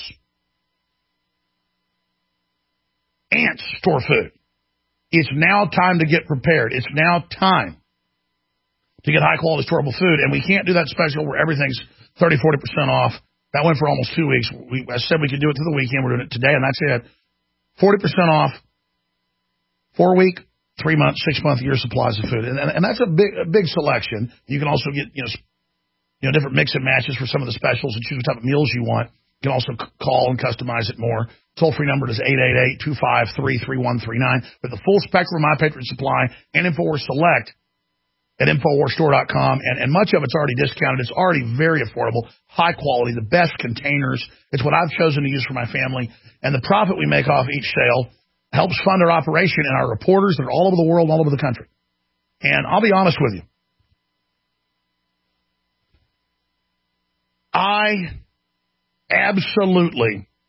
Ants store food. It's now time to get prepared. It's now time to get high-quality storable food, and we can't do that special where everything's thirty, forty percent off. That went for almost two weeks. We, I said we could do it through the weekend. We're doing it today, and that's it. forty percent off, four-week, three-month, six-month, year supplies of food. And, and, and that's a big a big selection. You can also get, you know, you know, different mix and matches for some of the specials and choose what type of meals you want. You can also c- call and customize it more. Toll-free number is eight eight eight, two five three, three one three nine. With the full spectrum of My Patriot Supply and InfoWars Select at Infowars Store dot com, and, and much of it's already discounted. It's already very affordable, high quality, the best containers. It's what I've chosen to use for my family. And the profit we make off each sale helps fund our operation and our reporters that are all over the world, all over the country. And I'll be honest with you. I absolutely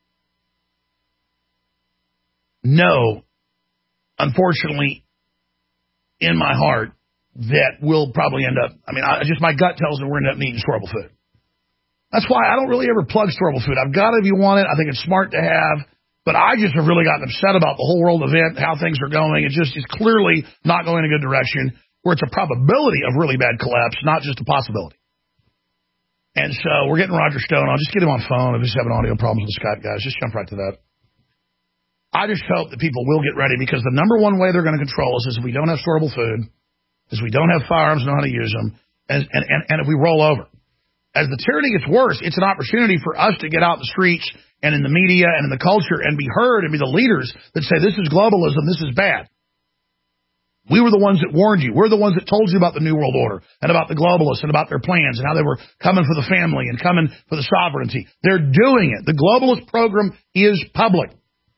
know, unfortunately, in my heart, that we'll probably end up, I mean, I, just my gut tells me we're going to end up needing storable food. That's why I don't really ever plug storable food. I've got it if you want it. I think it's smart to have. But I just have really gotten upset about the whole world event, how things are going. It just is clearly not going in a good direction, where it's a probability of really bad collapse, not just a possibility. And so we're getting Roger Stone. I'll just get him on phone. If he's having audio problems with Skype, guys, just jump right to that. I just hope that people will get ready, because the number one way they're going to control us is if we don't have storable food, is we don't have firearms, know how to use them, and, and, and, and if we roll over. As the tyranny gets worse, it's an opportunity for us to get out in the streets and in the media and in the culture and be heard and be the leaders that say this is globalism, this is bad. We were the ones that warned you. We're the ones that told you about the New World Order and about the globalists and about their plans and how they were coming for the family and coming for the sovereignty. They're doing it. The globalist program is public.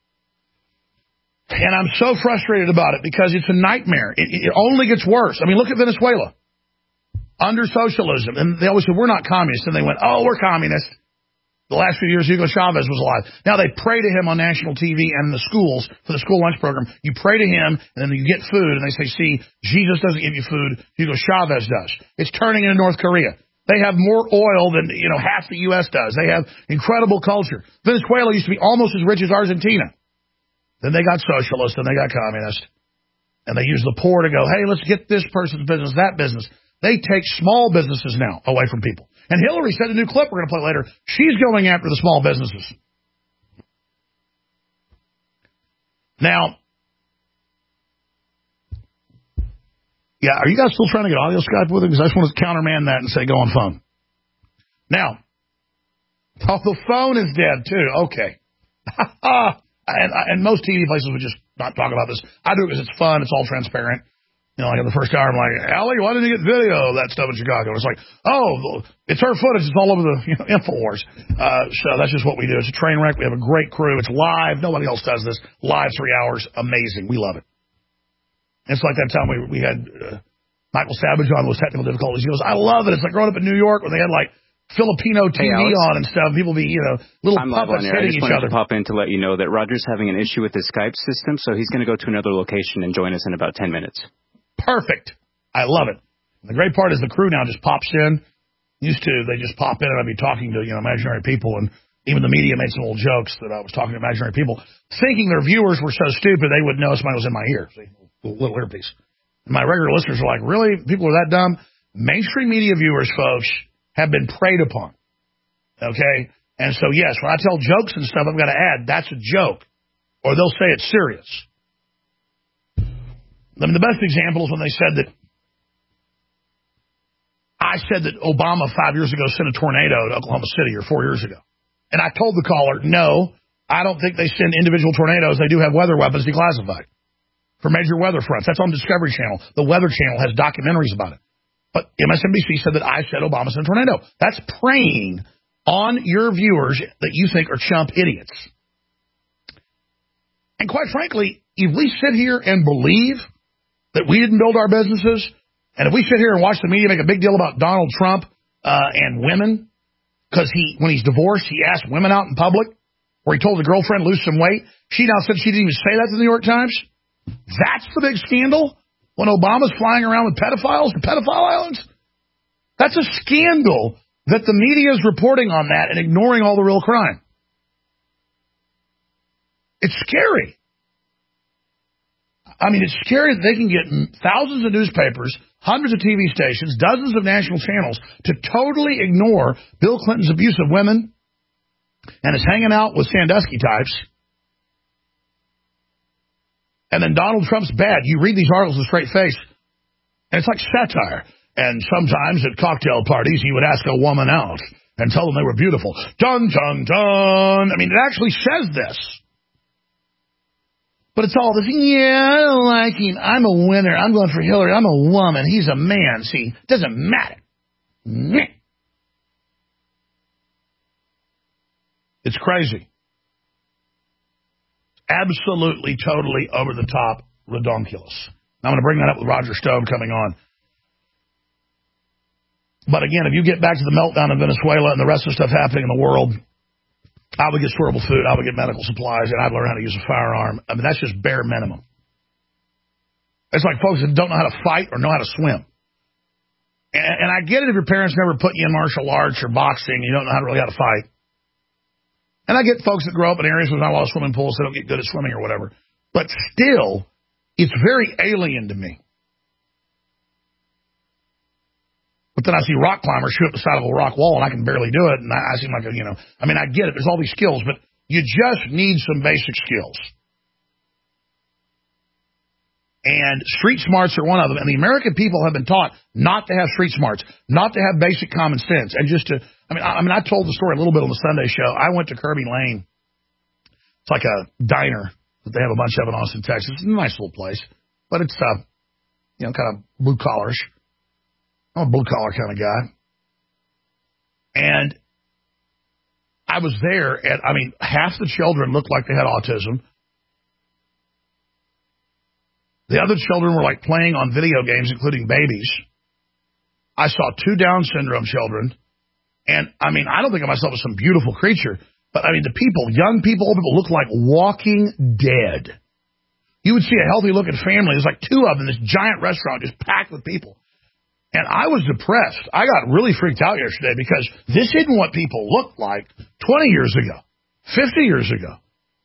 And I'm so frustrated about it because it's a nightmare. It, it only gets worse. I mean, look at Venezuela. Under socialism. And they always said, we're not communists. And they went, oh, we're communists. The last few years, Hugo Chavez was alive. Now they pray to him on national T V and in the schools for the school lunch program. You pray to him, and then you get food, and they say, see, Jesus doesn't give you food. Hugo Chavez does. It's turning into North Korea. They have more oil than, you know, half the U S does. They have incredible culture. Venezuela used to be almost as rich as Argentina. Then they got socialist, and they got communist. And they use the poor to go, hey, let's get this person's business, that business. They take small businesses now away from people. And Hillary said a new clip we're going to play later. She's going after the small businesses. Now, yeah, are you guys still trying to get audio Skype with it? Because I just want to countermand that and say go on phone. Now, oh, the phone is dead, too. Okay. And, and most T V places would just not talk about this. I do it because it's fun. It's all transparent. You know, like in the first hour, I'm like, Allie, why didn't you get video of that stuff in Chicago? It's like, oh, it's her footage. It's all over the, you know, InfoWars. Uh, so that's just what we do. It's a train wreck. We have a great crew. It's live. Nobody else does this. Live three hours. Amazing. We love it. It's like that time we, we had uh, Michael Savage on with technical difficulties. He goes, I love it. It's like growing up in New York when they had like Filipino T V hey, on and stuff. People be, you know, little I'm puppets hitting each other. I just wanted to pop in to let you know that Roger's having an issue with his Skype system, so he's going to go to another location and join us in about ten minutes. Perfect. I love it. And the great part is the crew now just pops in. Used to, they just pop in and I'd be talking to, you know, imaginary people, and even the media made some little jokes that I was talking to imaginary people, thinking their viewers were so stupid they wouldn't know somebody was in my ear. See, a little earpiece. And my regular listeners are like, really? People are that dumb? Mainstream media viewers, folks, have been preyed upon. Okay? And so, yes, when I tell jokes and stuff, I've got to add, that's a joke. Or they'll say it's serious. I mean, the best example is when they said that, I said that Obama five years ago sent a tornado to Oklahoma City, or four years ago. And I told the caller, no, I don't think they send individual tornadoes. They do have weather weapons declassified for major weather fronts. That's on Discovery Channel. The Weather Channel has documentaries about it. But M S N B C said that I said Obama sent a tornado. That's preying on your viewers that you think are chump idiots. And quite frankly, if we sit here and believe that we didn't build our businesses, And if we sit here and watch the media make a big deal about Donald Trump uh, and women, because he, when he's divorced, he asked women out in public, where he told the girlfriend lose some weight. She now said she didn't even say that to the New York Times. That's the big scandal when Obama's flying around with pedophiles, the pedophile islands. That's a scandal that the media is reporting on that and ignoring all the real crime. It's scary. I mean, it's scary that they can get thousands of newspapers, hundreds of T V stations, dozens of national channels to totally ignore Bill Clinton's abuse of women and his hanging out with Sandusky types. And then Donald Trump's bad. You read these articles with a straight face, and it's like satire. And sometimes at cocktail parties, he would ask a woman out and tell them they were beautiful. Dun, dun, dun. I mean, it actually says this. But it's all this, yeah, I don't like him. I'm a winner. I'm going for Hillary. I'm a woman. He's a man. See, it doesn't matter. It's crazy. Absolutely, totally over the top, redonkulous. I'm going to bring that up with Roger Stone coming on. But again, if you get back to the meltdown in Venezuela and the rest of the stuff happening in the world, I would get storable food, I would get medical supplies, and I'd learn how to use a firearm. I mean, that's just bare minimum. It's like folks that don't know how to fight or know how to swim. And, and I get it if your parents never put you in martial arts or boxing, you don't know how to really how to fight. And I get folks that grow up in areas where there's not a lot of swimming pools, they don't get good at swimming or whatever. But still, it's very alien to me. But then I see rock climbers shoot up the side of a rock wall, and I can barely do it, and I, I seem like a, you know, I mean, I get it. There's all these skills, but you just need some basic skills. And street smarts are one of them. And the American people have been taught not to have street smarts, not to have basic common sense, and just to, I mean, I, I mean, I told the story a little bit on the Sunday show. I went to Kirby Lane. It's like a diner that they have a bunch of in Austin, Texas. It's a nice little place, but it's, uh, you know, kind of blue-collarish. I'm a blue-collar kind of guy. And I was there, and, I mean, half the children looked like they had autism. The other children were, like, playing on video games, including babies. I saw two Down syndrome children. And, I mean, I don't think of myself as some beautiful creature, but, I mean, the people, young people, old people, look like walking dead. You would see a healthy-looking family. There's like two of them, this giant restaurant just packed with people. And I was depressed. I got really freaked out yesterday because this isn't what people looked like twenty years ago, fifty years ago.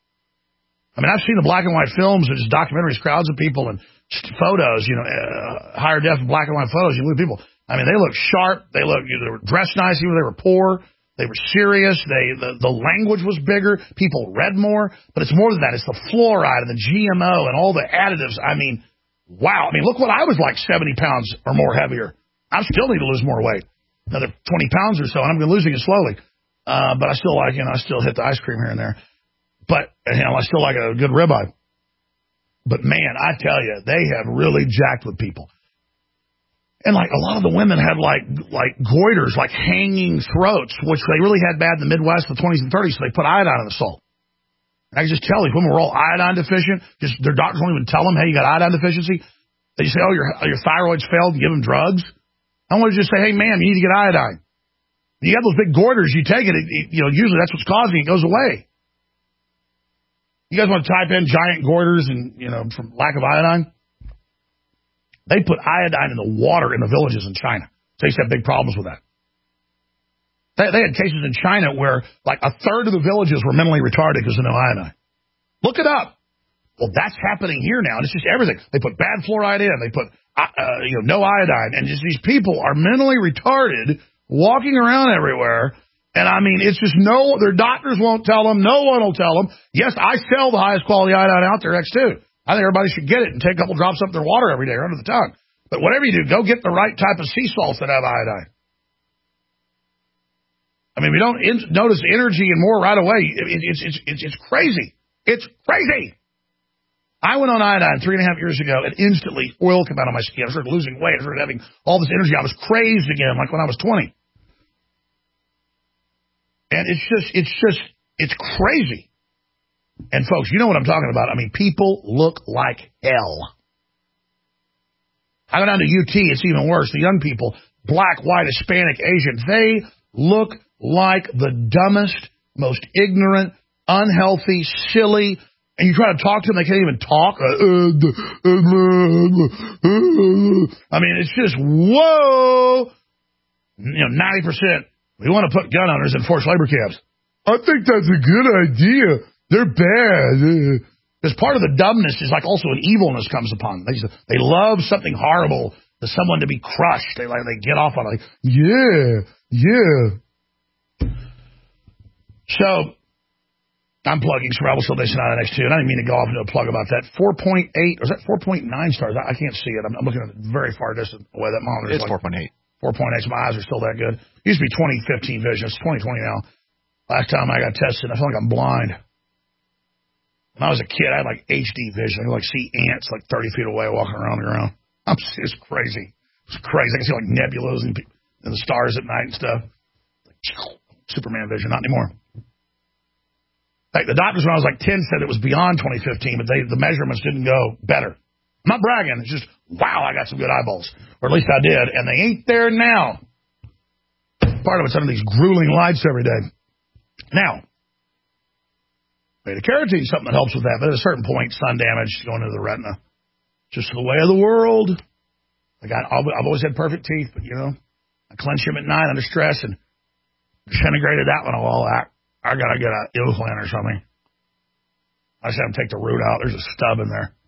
I mean, I've seen the black and white films and just documentaries, crowds of people and photos, you know, uh, higher def black and white photos. You look at people. I mean, they look sharp. They look, you know, they were dressed nice, even though they were poor. They were serious. They, the, the language was bigger. People read more. But it's more than that. It's the fluoride and the G M O and all the additives. I mean, wow. I mean, look what I was like, seventy pounds or more heavier. I still need to lose more weight, another twenty pounds or so, and I'm losing it slowly. Uh, but I still like, you know, I still hit the ice cream here and there. But, you know, I still like a good ribeye. But, man, I tell you, they have really jacked with people. And, like, a lot of the women had, like, like goiters, like hanging throats, which they really had bad in the Midwest, the twenties and thirties, so they put iodine in the salt. And I can just tell these women were all iodine deficient. Just their doctors won't even tell them, hey, you got iodine deficiency. They just say, oh, your, your thyroid's failed, and give them drugs. I want to just say, hey, ma'am, you need to get iodine. You got those big goiters, you take it, it, it, you know, usually that's what's causing it, it goes away. You guys want to type in giant goiters and, you know, from lack of iodine? They put iodine in the water in the villages in China. They used to have big problems with that. They, they had cases in China where, like, a third of the villages were mentally retarded because of no iodine. Look it up. Well, that's happening here now. It's just everything. They put bad fluoride in. They put, uh, you know, no iodine. And just these people are mentally retarded, walking around everywhere. And, I mean, it's just no, their doctors won't tell them. No one will tell them. Yes, I sell the highest quality iodine out there, X two. I think everybody should get it and take a couple drops up their water every day or under the tongue. But whatever you do, go get the right type of sea salts that have iodine. I mean, we don't in- notice energy and more right away. It, it, it's, it's, it's, it's crazy. It's crazy. I went on iodine three and a half years ago, and instantly oil came out of my skin. I started losing weight. I started having all this energy. I was crazed again, like when I was twenty. And it's just, it's just, it's crazy. And folks, you know what I'm talking about. I mean, people look like hell. I go down to U T, it's even worse. The young people, black, white, Hispanic, Asian, they look like the dumbest, most ignorant, unhealthy, silly, and you try to talk to them, they can't even talk. I mean, it's just, whoa! You know, ninety percent, we want to put gun owners in forced labor camps. I think that's a good idea. They're bad. Because part of the dumbness is like also an evilness comes upon them. They, just, they love something horrible for someone to be crushed. They like they get off on it like, yeah, yeah. So, I'm plugging Survival Salvation on X two, and I didn't mean to go off into a plug about that. four point eight, or is that four point nine stars? I, I can't see it. I'm, I'm looking at it very far distant away. That monitor is It's like four point eight. four point eight, so my eyes are still that good. It used to be twenty fifteen vision. It's twenty twenty now. Last time I got tested, I feel like I'm blind. When I was a kid, I had like H D vision. I could like see ants like thirty feet away walking around the ground. I'm, it's crazy. It's crazy. I can see like nebulas and, and the stars at night and stuff. Superman vision. Not anymore. Like the doctors when I was like ten said it was beyond twenty fifteen, but they, the measurements didn't go better. I'm not bragging. It's just, wow, I got some good eyeballs. Or at least I did. And they ain't there now. Part of it's under these grueling lights every day. Now, beta carotene is something that helps with that, but at a certain point, sun damage going into the retina. Just the way of the world. I got, I've always had perfect teeth, but you know, I clench them at night under stress and disintegrated that one all out. I gotta get an implant or something. I just have to take the root out. There's a stub in there.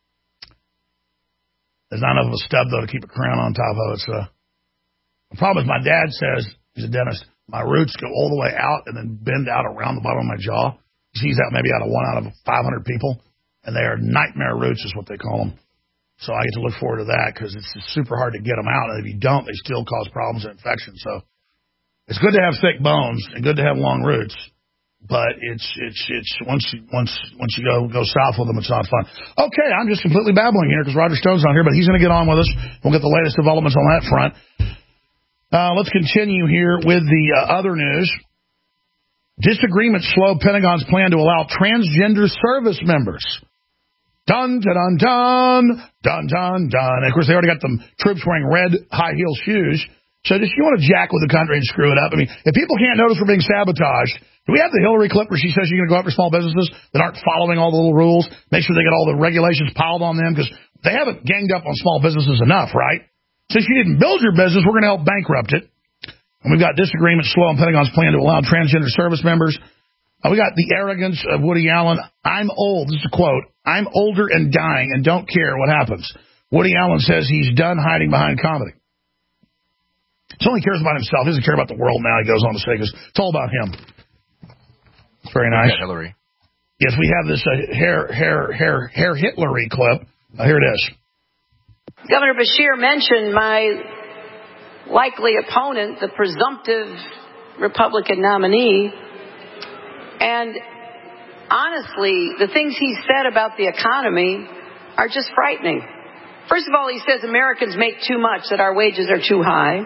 There's not enough of a stub though to keep a crown on top of it. So the problem is my dad says, he's a dentist, my roots go all the way out and then bend out around the bottom of my jaw. He sees that maybe out of one out of five hundred people, and they are nightmare roots is what they call them. So I get to look forward to that because it's super hard to get them out, and if you don't, they still cause problems and infections. So it's good to have thick bones and good to have long roots. But it's it's it's once you once once you go go south with them, it's not fun. Okay, I'm just completely babbling here because Roger Stone's not here, but he's going to get on with us. We'll get the latest developments on that front. Uh, let's continue here with the uh, other news. Disagreements slow Pentagon's plan to allow transgender service members. Dun dun dun dun dun dun dun. And of course, they already got them troops wearing red high heel shoes. So just you want to jack with the country and screw it up. I mean, if people can't notice we're being sabotaged, do we have the Hillary clip where she says she's going to go after small businesses that aren't following all the little rules, make sure they get all the regulations piled on them? Because they haven't ganged up on small businesses enough, right? Since you didn't build your business, we're going to help bankrupt it. And we've got disagreements slow on Pentagon's plan to allow transgender service members. Uh, we got the arrogance of Woody Allen. I'm old. This is a quote. I'm older and dying and don't care what happens. Woody Allen says he's done hiding behind comedy. He only cares about himself. He doesn't care about the world now, he goes on to say, because it's all about him. It's very nice. Okay, Hillary. Yes, we have this uh, hair, hair, hair, hair Hitlery clip. Uh, here it is. Governor Beshear mentioned my likely opponent, the presumptive Republican nominee. And honestly, the things he said about the economy are just frightening. First of all, he says Americans make too much, that our wages are too high.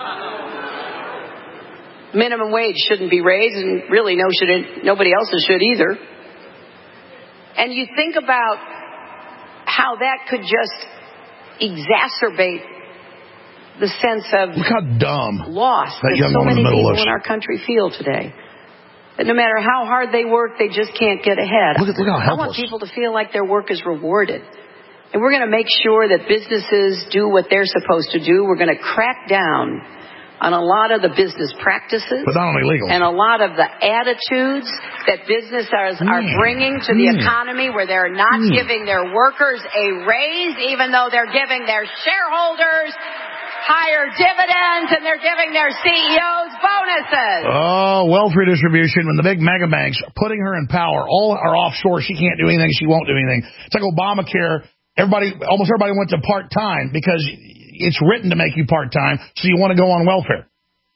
Minimum wage shouldn't be raised, and really no should, nobody else's should either. And you think about how that could just exacerbate the sense of Look how dumb loss that, that young so woman many in the middle people looks. in our country feel today. That no matter how hard they work, they just can't get ahead. Look at, look how I helpless. want people to feel like their work is rewarded. And we're going to make sure that businesses do what they're supposed to do. We're going to crack down on a lot of the business practices. But not only legal. And a lot of the attitudes that businesses are Mm. bringing to the Mm. economy, where they're not Mm. giving their workers a raise, even though they're giving their shareholders higher dividends and they're giving their C E Os bonuses. Oh, welfare distribution, when the big mega banks are putting her in power, all are offshore. She can't do anything. She won't do anything. It's like Obamacare. Everybody, almost everybody went to part-time because it's written to make you part-time, so you want to go on welfare.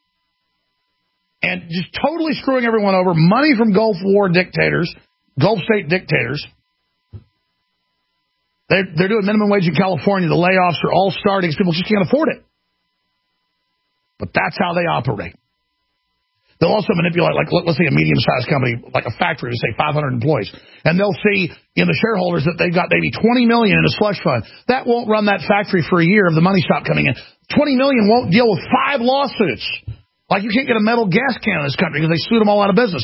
And just totally screwing everyone over. Money from Gulf War dictators, Gulf state dictators. They're, they're doing minimum wage in California. The layoffs are all starting. People just can't afford it. But that's how they operate. They'll also manipulate, like, let's say a medium-sized company, like a factory, with, say, five hundred employees, and they'll see in the shareholders that they've got maybe twenty million dollars in a slush fund. That won't run that factory for a year if the money stopped coming in. twenty million dollars won't deal with five lawsuits. Like, you can't get a metal gas can in this country because they sued them all out of business.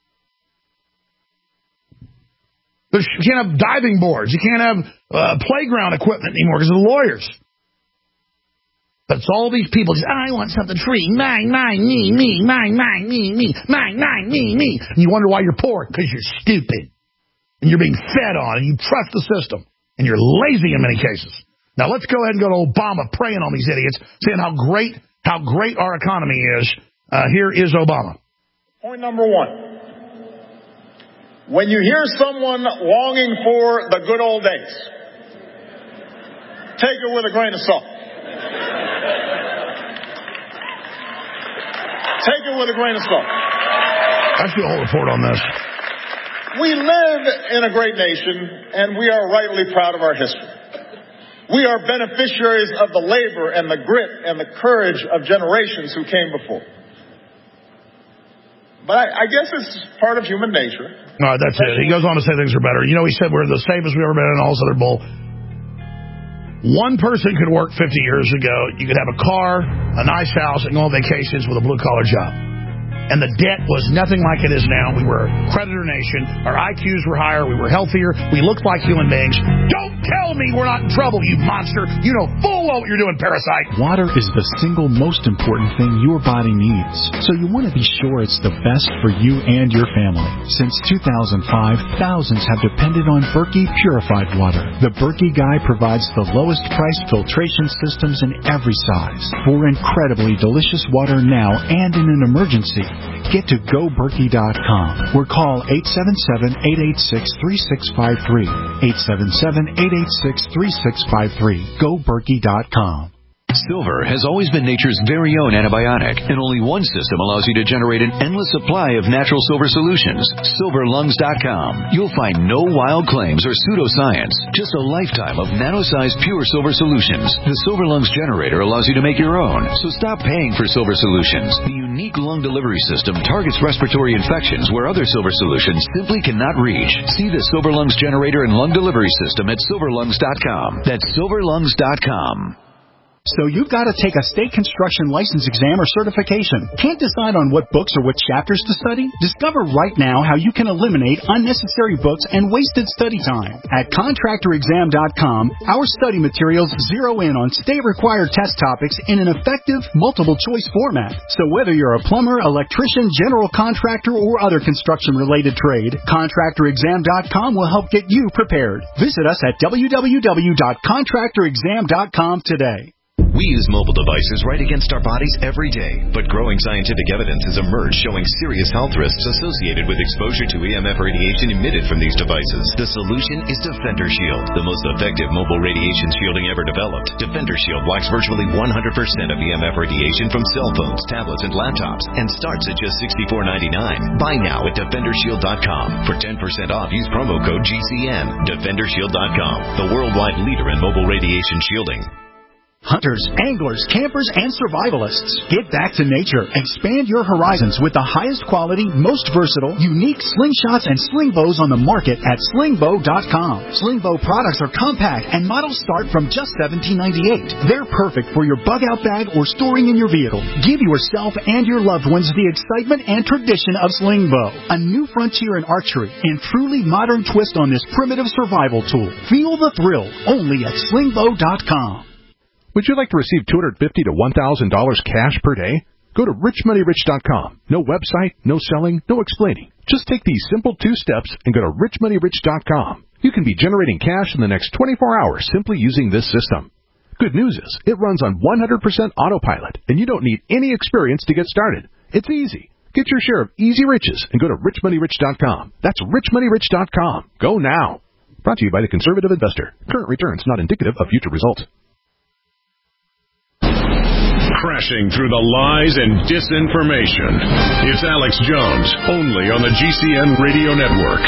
There's, you can't have diving boards. You can't have uh, playground equipment anymore because of the lawyers. But it's all these people just, I want something free. Mine, mine, me, me, mine, mine, me, me, mine, mine, me, me. And you wonder why you're poor, because you're stupid. And you're being fed on, and you trust the system. And you're lazy in many cases. Now let's go ahead and go to Obama preying on these idiots, saying how great, how great our economy is. Uh, here is Obama. Point number one. When you hear someone longing for the good old days, take it with a grain of salt. Take it with a grain of salt. I see a whole report on this. We live in a great nation, and we are rightly proud of our history. We are beneficiaries of the labor and the grit and the courage of generations who came before. But I, I guess it's part of human nature. All right, that's it. He goes on to say things are better. You know, he said we're the safest we've ever been in all this other bull. One person could work fifty years ago. You could have a car, a nice house, and go on vacations with a blue-collar job. And the debt was nothing like it is now. We were a creditor nation. Our I Qs were higher. We were healthier. We looked like human beings. Don't tell me we're not in trouble, you monster. You know full well what you're doing, parasite. Water is the single most important thing your body needs. So you want to be sure it's the best for you and your family. Since two thousand five, thousands have depended on Berkey purified water. The Berkey Guy provides the lowest priced filtration systems in every size for incredibly delicious water now and in an emergency. Get to go berkey dot com or call eight seven seven, eight eight six, three six five three. eight seven seven, eight eight six, three six five three. go berkey dot com. Silver has always been nature's very own antibiotic, and only one system allows you to generate an endless supply of natural silver solutions. silver lungs dot com. You'll find no wild claims or pseudoscience, just a lifetime of nano-sized pure silver solutions. The Silver Lungs generator allows you to make your own, so stop paying for silver solutions. The unique lung delivery system targets respiratory infections where other silver solutions simply cannot reach. See the Silver Lungs generator and lung delivery system at silver lungs dot com. That's silver lungs dot com. So you've got to take a state construction license exam or certification. Can't decide on what books or what chapters to study? Discover right now how you can eliminate unnecessary books and wasted study time. At contractor exam dot com, our study materials zero in on state-required test topics in an effective, multiple-choice format. So whether you're a plumber, electrician, general contractor, or other construction-related trade, contractor exam dot com will help get you prepared. Visit us at w w w dot contractor exam dot com today. We use mobile devices right against our bodies every day, but growing scientific evidence has emerged showing serious health risks associated with exposure to E M F radiation emitted from these devices. The solution is Defender Shield, the most effective mobile radiation shielding ever developed. Defender Shield blocks virtually one hundred percent of E M F radiation from cell phones, tablets, and laptops, and starts at just sixty-four ninety-nine. Buy now at defender shield dot com. For ten percent off, use promo code G C N. defender shield dot com, the worldwide leader in mobile radiation shielding. Hunters, anglers, campers, and survivalists. Get back to nature. Expand your horizons with the highest quality, most versatile, unique slingshots and sling bows on the market at sling bow dot com. Sling bow products are compact and models start from just seventeen ninety-eight. They're perfect for your bug-out bag or storing in your vehicle. Give yourself and your loved ones the excitement and tradition of sling bow. A new frontier in archery and truly modern twist on this primitive survival tool. Feel the thrill only at sling bow dot com. Would you like to receive two hundred fifty dollars to one thousand dollars cash per day? Go to rich money rich dot com. No website, no selling, no explaining. Just take these simple two steps and go to rich money rich dot com. You can be generating cash in the next twenty-four hours simply using this system. Good news is, it runs on one hundred percent autopilot, and you don't need any experience to get started. It's easy. Get your share of easy riches and go to rich money rich dot com. That's rich money rich dot com. Go now. Brought to you by the Conservative Investor. Current returns not indicative of future results. Crashing through the lies and disinformation. It's Alex Jones, only on the G C N Radio Network.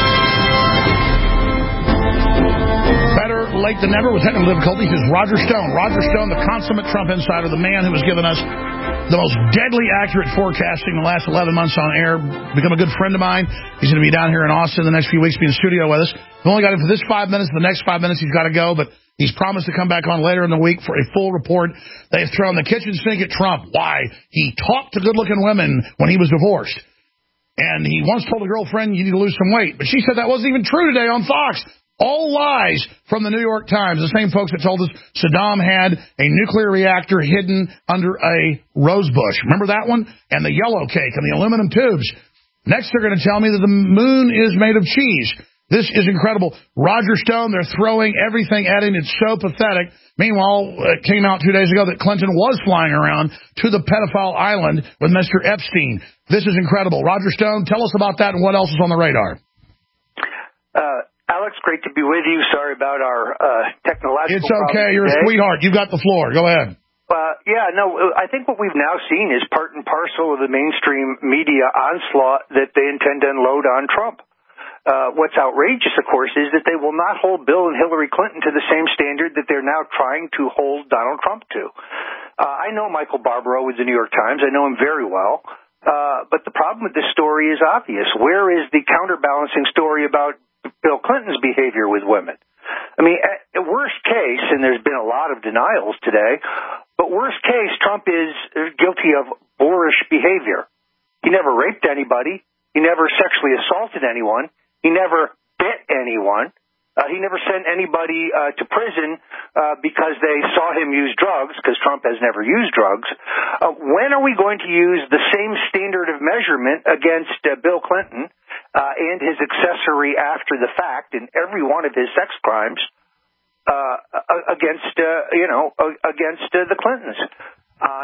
Better late than never with technical difficulties is Roger Stone. Roger Stone, the consummate Trump insider, the man who has given us the most deadly accurate forecasting in the last eleven months on air. Become a good friend of mine. He's going to be down here in Austin the next few weeks, be in studio with us. We've only got him for this five minutes. The next five minutes, he's got to go, but he's promised to come back on later in the week for a full report. They've thrown the kitchen sink at Trump. Why? He talked to good-looking women when he was divorced. And he once told a girlfriend, you need to lose some weight. But she said that wasn't even true today on Fox. All lies from the New York Times, the same folks that told us Saddam had a nuclear reactor hidden under a rose bush. Remember that one? And the yellow cake and the aluminum tubes. Next, they're going to tell me that the moon is made of cheese. This is incredible. Roger Stone, they're throwing everything at him. It's so pathetic. Meanwhile, it came out two days ago that Clinton was flying around to the pedophile island with Mister Epstein. This is incredible. Roger Stone, tell us about that and what else is on the radar. Uh, Alex, great to be with you. Sorry about our uh, technological It's okay. You're today. a sweetheart. You've got the floor. Go ahead. Uh, yeah, no, I think what we've now seen is part and parcel of the mainstream media onslaught that they intend to unload on Trump. Uh, what's outrageous, of course, is that they will not hold Bill and Hillary Clinton to the same standard that they're now trying to hold Donald Trump to. Uh, I know Michael Barbaro with the New York Times. I know him very well. Uh, but the problem with this story is obvious. Where is the counterbalancing story about Bill Clinton's behavior with women? I mean, at worst case, and there's been a lot of denials today, but worst case, Trump is guilty of boorish behavior. He never raped anybody. He never sexually assaulted anyone. He never bit anyone. Uh, he never sent anybody uh, to prison uh, because they saw him use drugs, because Trump has never used drugs. Uh, when are we going to use the same standard of measurement against uh, Bill Clinton uh, and his accessory after the fact in every one of his sex crimes uh, against, uh, you know, against uh, the Clintons? On,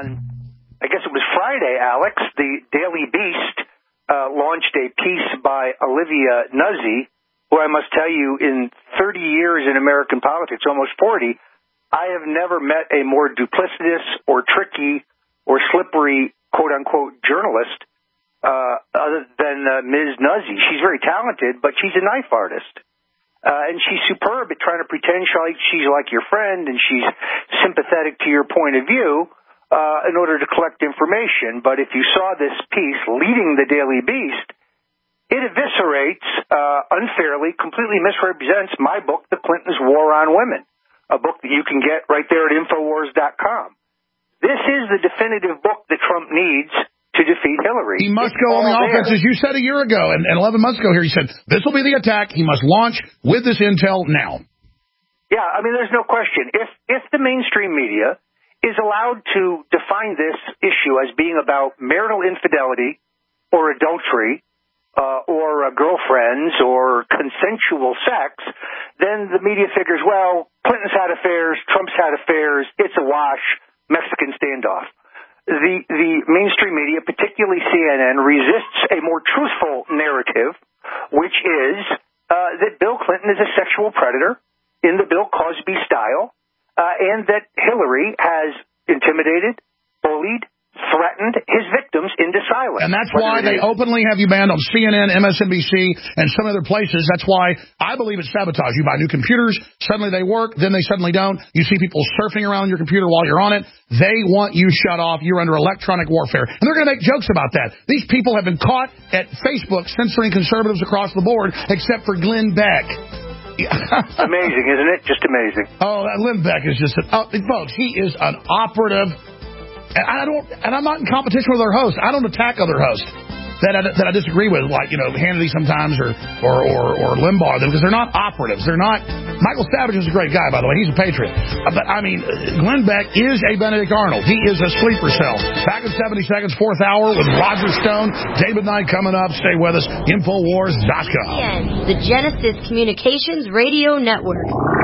I guess it was Friday, Alex, the Daily Beast uh, launched a piece by Olivia Nuzzi, who I must tell you, in thirty years in American politics, almost forty, I have never met a more duplicitous or tricky or slippery, quote-unquote, journalist uh, other than uh, Miz Nuzzi. She's very talented, but she's a knife artist. Uh, and she's superb at trying to pretend she's like, she's like your friend and she's sympathetic to your point of view uh, in order to collect information. But if you saw this piece leading the Daily Beast, it eviscerates, uh, unfairly, completely misrepresents my book, The Clintons' War on Women, a book that you can get right there at Infowars dot com. This is the definitive book that Trump needs to defeat Hillary. He must it's go on the offense, there. as you said a year ago, and, and eleven months ago here, he said, this will be the attack. He must launch with this intel now. Yeah, I mean, there's no question. If, if the mainstream media is allowed to define this issue as being about marital infidelity or adultery, Uh, or uh, girlfriends or consensual sex, then the media figures, well, Clinton's had affairs, Trump's had affairs, it's a wash, Mexican standoff. The, the mainstream media, particularly C N N, resists a more truthful narrative, which is uh, that Bill Clinton is a sexual predator in the Bill Cosby style, uh, and that Hillary has intimidated, bullied, threatened his victims into silence. And that's why they openly have you banned on C N N, M S N B C, and some other places. That's why I believe it's sabotage. You buy new computers, suddenly they work, then they suddenly don't. You see people surfing around your computer while you're on it. They want you shut off. You're under electronic warfare. And they're going to make jokes about that. These people have been caught at Facebook censoring conservatives across the board, except for Glenn Beck. Amazing, isn't it? Just amazing. Oh, that Glenn Beck is just, an, uh, folks, he is an operative. And I don't, and I'm not in competition with our host. I don't attack other hosts that I, that I disagree with, like, you know, Hannity sometimes or, or, or, or Limbaugh, because they're not operatives. They're not. Michael Savage is a great guy, by the way. He's a patriot. Uh, but, I mean, Glenn Beck is a Benedict Arnold. He is a sleeper cell. Back in seventy seconds, fourth hour with Roger Stone. David Knight coming up. Stay with us. Infowars dot com. The Genesis Communications Radio Network.